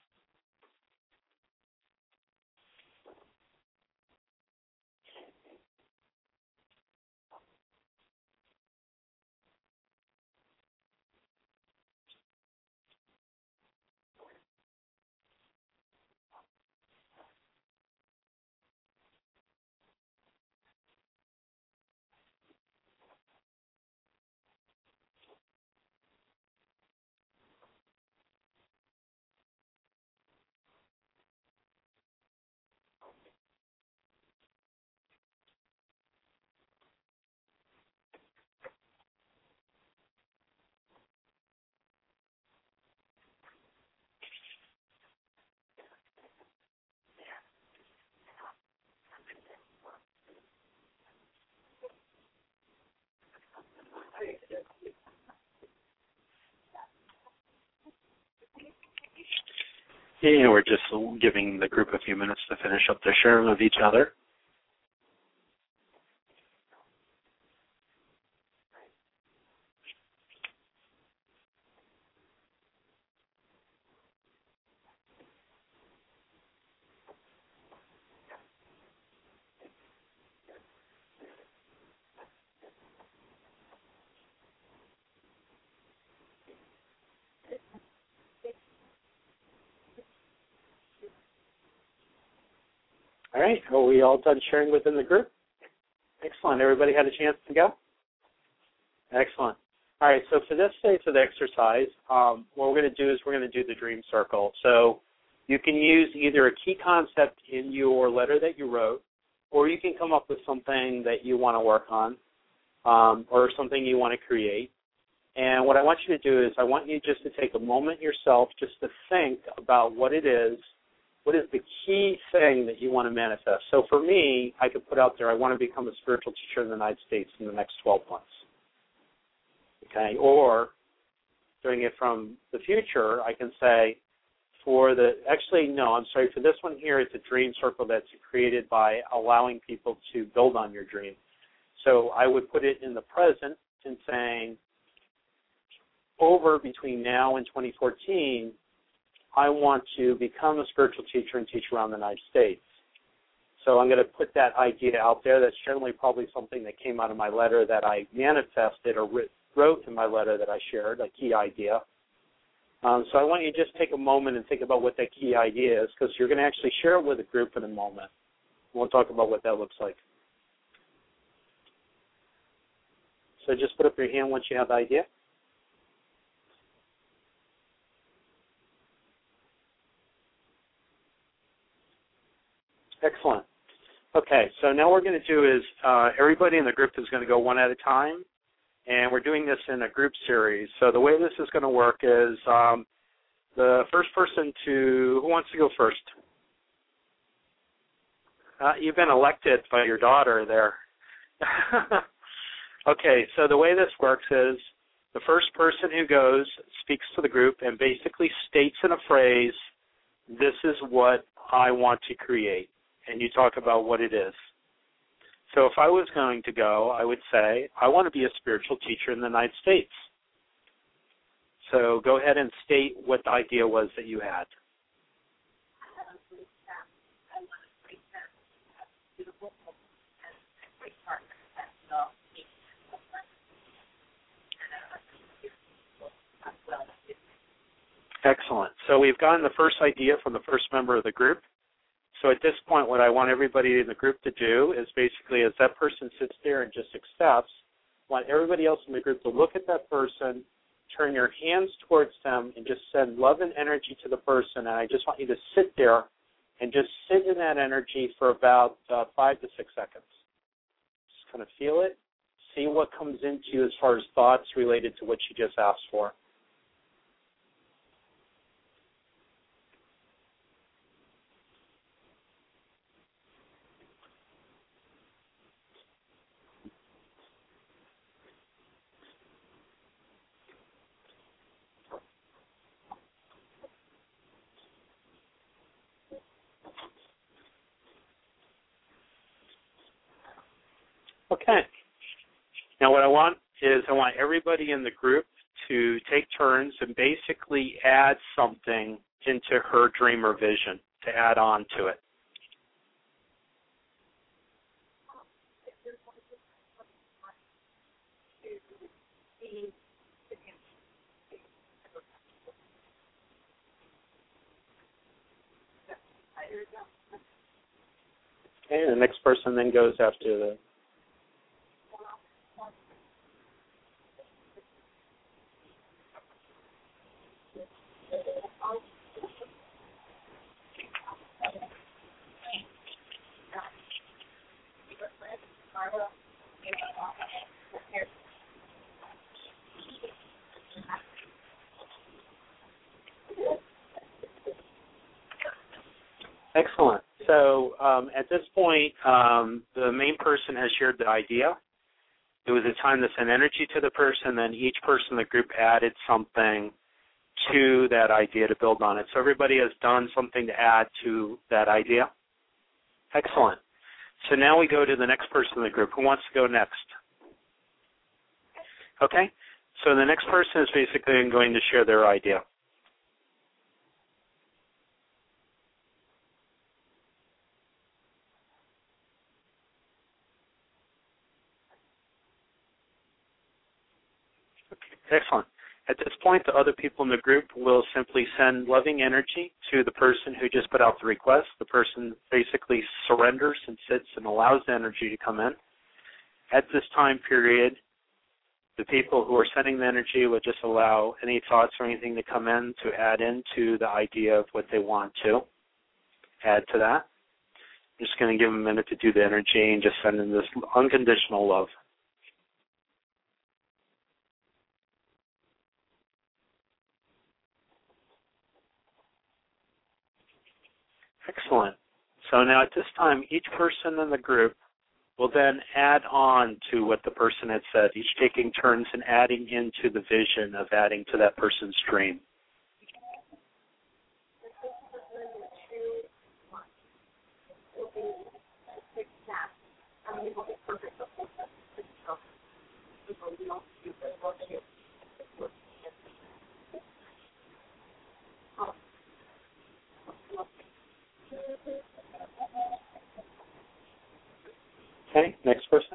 And we're just giving the group a few minutes to finish up their sharing with each other. All right. Are we all done sharing within the group? Excellent. Everybody had a chance to go? Excellent. All right. So for this phase of the exercise, um, what we're going to do is we're going to do the dream circle. So you can use either a key concept in your letter that you wrote, or you can come up with something that you want to work on, um, or something you want to create. And what I want you to do is I want you just to take a moment yourself just to think about what it is, what is the key thing that you want to manifest. So for me, I could put out there, I want to become a spiritual teacher in the United States in the next twelve months. Okay, or doing it from the future, I can say for the, actually, no, I'm sorry, for this one here, it's a dream circle that's created by allowing people to build on your dream. So I would put it in the present and saying, over between now and twenty fourteen, I want to become a spiritual teacher and teach around the United States. So I'm going to put that idea out there. That's generally probably something that came out of my letter that I manifested or wrote in my letter that I shared, a key idea. Um, so I want you to just take a moment and think about what that key idea is, because you're going to actually share it with a group in a moment. We'll talk about what that looks like. So just put up your hand once you have the idea. Excellent. Okay, so now what we're going to do is uh, everybody in the group is going to go one at a time, and we're doing this in a group series. So the way this is going to work is um, the first person to, who wants to go first? Uh, you've been elected by your daughter there. Okay, so the way this works is the first person who goes speaks to the group and basically states in a phrase, this is what I want to create. And you talk about what it is. So if I was going to go, I would say, I want to be a spiritual teacher in the United States. So go ahead and state what the idea was that you had. Excellent. So we've gotten the first idea from the first member of the group. So at this point, what I want everybody in the group to do is basically, as that person sits there and just accepts, I want everybody else in the group to look at that person, turn your hands towards them, and just send love and energy to the person. And I just want you to sit there and just sit in that energy for about uh, five to six seconds. Just kind of feel it. See what comes into you as far as thoughts related to what you just asked for. Okay. Now what I want is I want everybody in the group to take turns and basically add something into her dream or vision to add on to it. Okay, the next person then goes after the Excellent. So um, at this point, um, the main person has shared the idea. It was a time to send energy to the person, then each person in the group added something to that idea to build on it. So everybody has done something to add to that idea. Excellent. So now we go to the next person in the group. Who wants to go next? Okay. So the next person is basically going to share their idea. Excellent. At this point, the other people in the group will simply send loving energy to the person who just put out the request. The person basically surrenders and sits and allows the energy to come in. At this time period, the people who are sending the energy would just allow any thoughts or anything to come in to add into the idea of what they want to add to that. I'm just going to give them a minute to do the energy and just send in this unconditional love. Excellent. So now at this time, each person in the group will then add on to what the person had said, each taking turns and adding into the vision of adding to that person's dream. Okay, next person.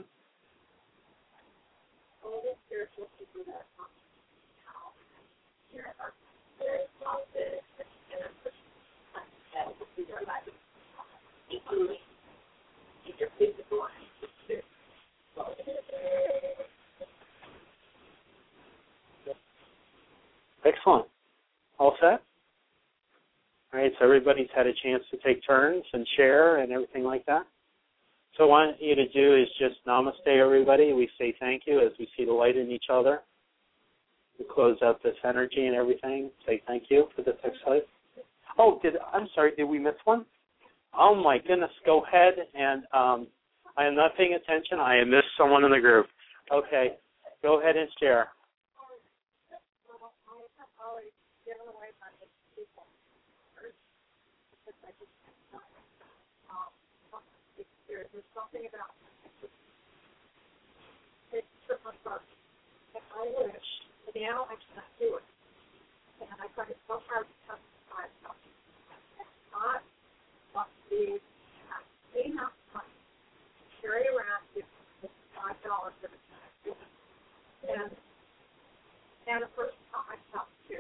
Excellent. All set? All right, so everybody's had a chance to take turns and share and everything like that. So what I want you to do is just namaste, everybody. We say thank you as we see the light in each other. We close out this energy and everything. Say thank you for this exercise. Oh, did I'm sorry, did we miss one? Oh, my goodness. Go ahead and um, I am not paying attention. I have missed someone in the group. Okay, go ahead and share. There's something about it. It's my heart. And I wish, but now I cannot do it. And I find it so hard to testify myself. I want to be enough money to carry around with five dollars every time. And and the first time I stopped to,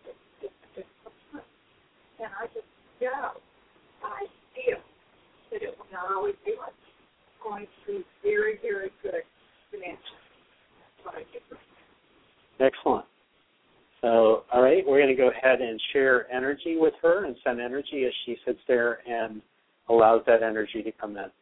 and I just go. I feel that it will not always be like going to be very, very good financially. That's what I do. Excellent. So, all right, we're going to go ahead and share energy with her and send energy as she sits there and allows that energy to come in.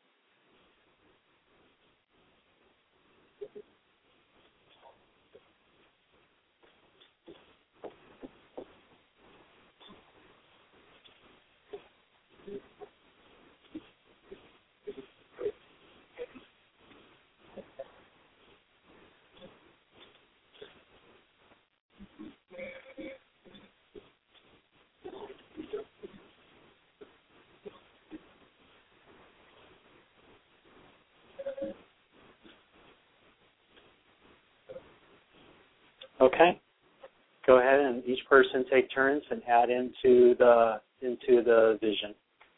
Okay. Go ahead and each person take turns and add into the into the vision.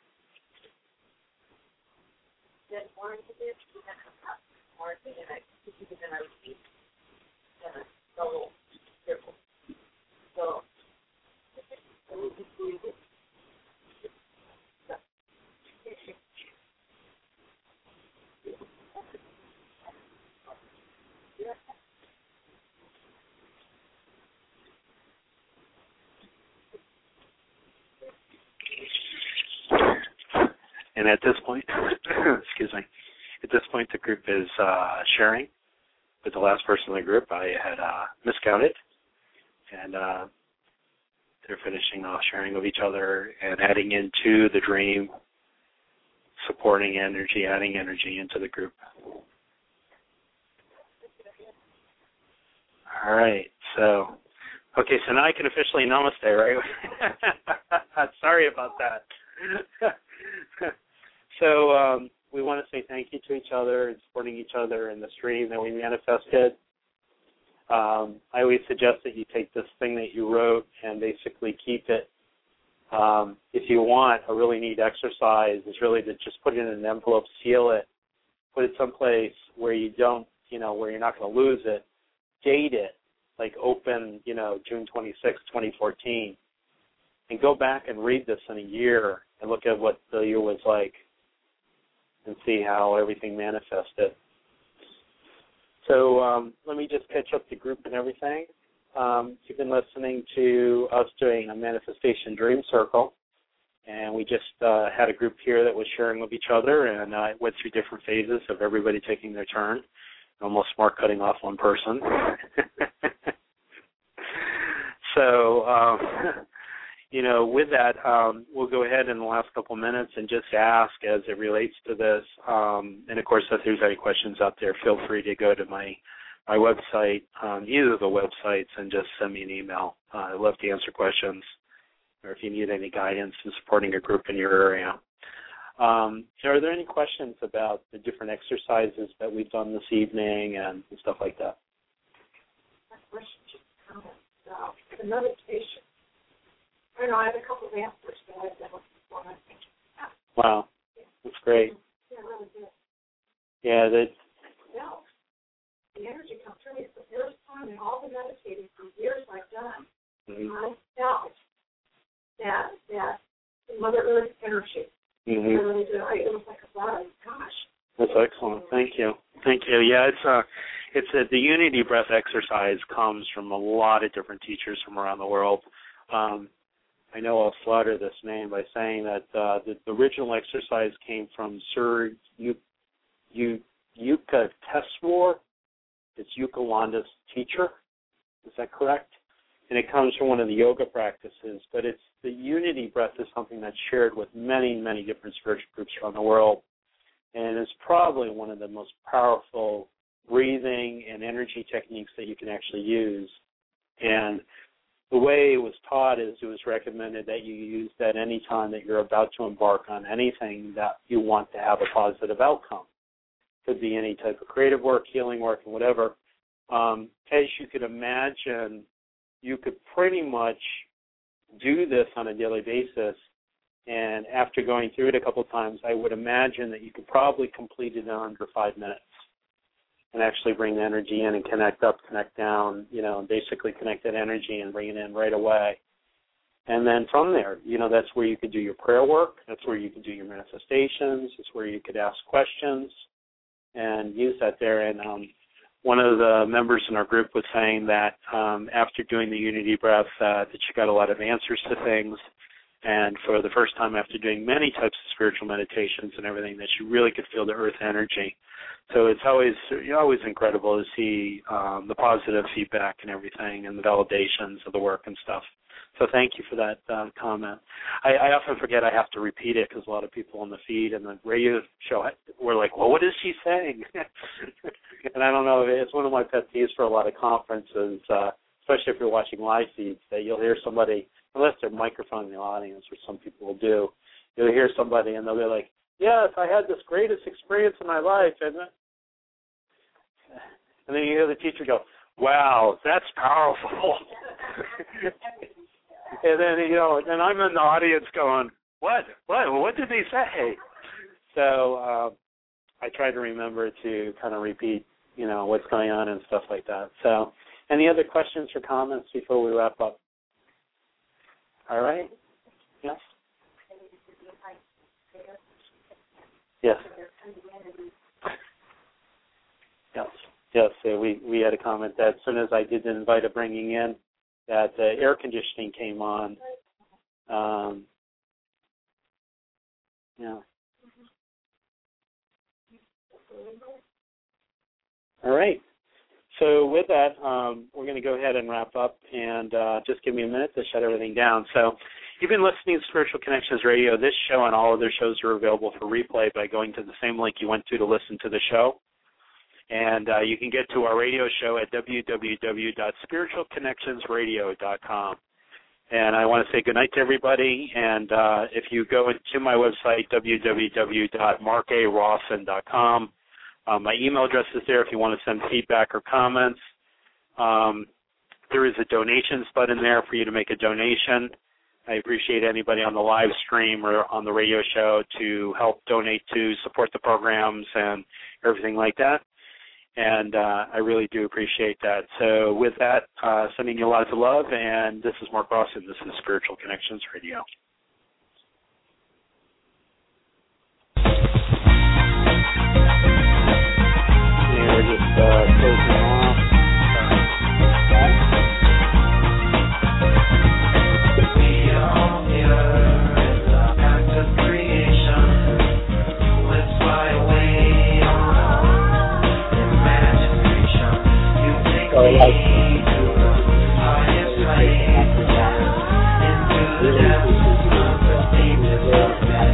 Then more into this, more into the next, then I repeat. So, so, And at this point, excuse me, at this point the group is uh, sharing with the last person in the group. I had uh, miscounted, and uh, they're finishing off sharing with each other and adding into the dream, supporting energy, adding energy into the group. All right, so, okay, so now I can officially namaste, right? Sorry about that. So um, we want to say thank you to each other and supporting each other in the stream that we manifested. Um, I always suggest that you take this thing that you wrote and basically keep it. Um, if you want, a really neat exercise is really to just put it in an envelope, seal it, put it someplace where you don't, you know, where you're not going to lose it, date it, like open, you know, June twenty-sixth, twenty fourteen, and go back and read this in a year and look at what the year was like and see how everything manifested. So um, let me just catch up the group and everything. Um, you've been listening to us doing a Manifestation Dream Circle, and we just uh, had a group here that was sharing with each other, and I uh, went through different phases of everybody taking their turn, almost smart cutting off one person. so, um, you know, with that, um, we'll go ahead in the last couple minutes and just ask as it relates to this. Um, and, of course, if there's any questions out there, feel free to go to my my website, um, either of the websites, and just send me an email. Uh, I'd love to answer questions, or if you need any guidance in supporting a group in your area. Um, are there any questions about the different exercises that we've done this evening and, and stuff like that? My question just comments about the meditation. I know I have a couple of answers that I've done before. I think. Wow, that's great. Yeah, really good. Yeah, that. No, the energy comes through me. It's the first time in all the meditating for years I've done. Mm-hmm. I felt that that Mother Earth energy. Mm-hmm. I really did. I, it was like a buzz. Gosh. That's excellent. Thank you. Thank you. Yeah, it's a, it's a, the Unity Breath exercise comes from a lot of different teachers from around the world. Um, I know I'll slaughter this name by saying that uh, the, the original exercise came from Sir U, U, Yuka Teswar. It's Yukawanda's teacher. Is that correct? And it comes from one of the yoga practices. But it's the Unity Breath is something that's shared with many, many different spiritual groups around the world. And it's probably one of the most powerful breathing and energy techniques that you can actually use. And the way it was taught is it was recommended that you use that any time that you're about to embark on anything that you want to have a positive outcome. Could be any type of creative work, healing work, and whatever. Um, as you could imagine, you could pretty much do this on a daily basis. And after going through it a couple of times, I would imagine that you could probably complete it in under five minutes and actually bring the energy in and connect up, connect down, you know, basically connect that energy and bring it in right away. And then from there, you know, that's where you could do your prayer work. That's where you could do your manifestations. It's where you could ask questions and use that there. And um, one of the members in our group was saying that um, after doing the Unity Breath, uh, that she got a lot of answers to things. And for the first time after doing many types of spiritual meditations and everything, that she really could feel the earth energy. So it's always always incredible to see um, the positive feedback and everything and the validations of the work and stuff. So thank you for that uh, comment. I, I often forget I have to repeat it because a lot of people on the feed and the radio show were like, well, what is she saying? And I don't know, it's one of my pet peeves for a lot of conferences, uh, especially if you're watching live feeds, that you'll hear somebody, unless there's a microphone in the audience, which some people will do, you'll hear somebody and they'll be like, yes, I had this greatest experience in my life. And, and then you hear the teacher go, wow, that's powerful. And then, you know, and I'm in the audience going, what? What? What did they say? So uh, I try to remember to kind of repeat, you know, what's going on and stuff like that. So any other questions or comments before we wrap up? All right. Yes? Yes. Yes. Yes. So we, we had a comment that as soon as I did the invite of bringing in, that the air conditioning came on. Um, yeah. All right. So with that, um, we're going to go ahead and wrap up, and uh, just give me a minute to shut everything down. So you've been listening to Spiritual Connections Radio. This show and all other shows are available for replay by going to the same link you went to to listen to the show. And uh, you can get to our radio show at w w w dot spiritual connections radio dot com. And I want to say goodnight to everybody. And uh, if you go into my website, w w w dot mark a rawson dot com, uh, my email address is there if you want to send feedback or comments. Um, there is a donations button there for you to make a donation. I appreciate anybody on the live stream or on the radio show to help donate to support the programs and everything like that. And uh, I really do appreciate that. So with that, uh, sending you lots of love, and this is Mark Rawson. This is Spiritual Connections Radio. And we're just uh, closing off. We are here as an act of creation. Let's fly away on imagination. You take me to the highest heights, into the depths of the deepest of men.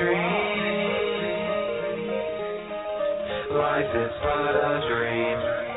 Life is but a dream.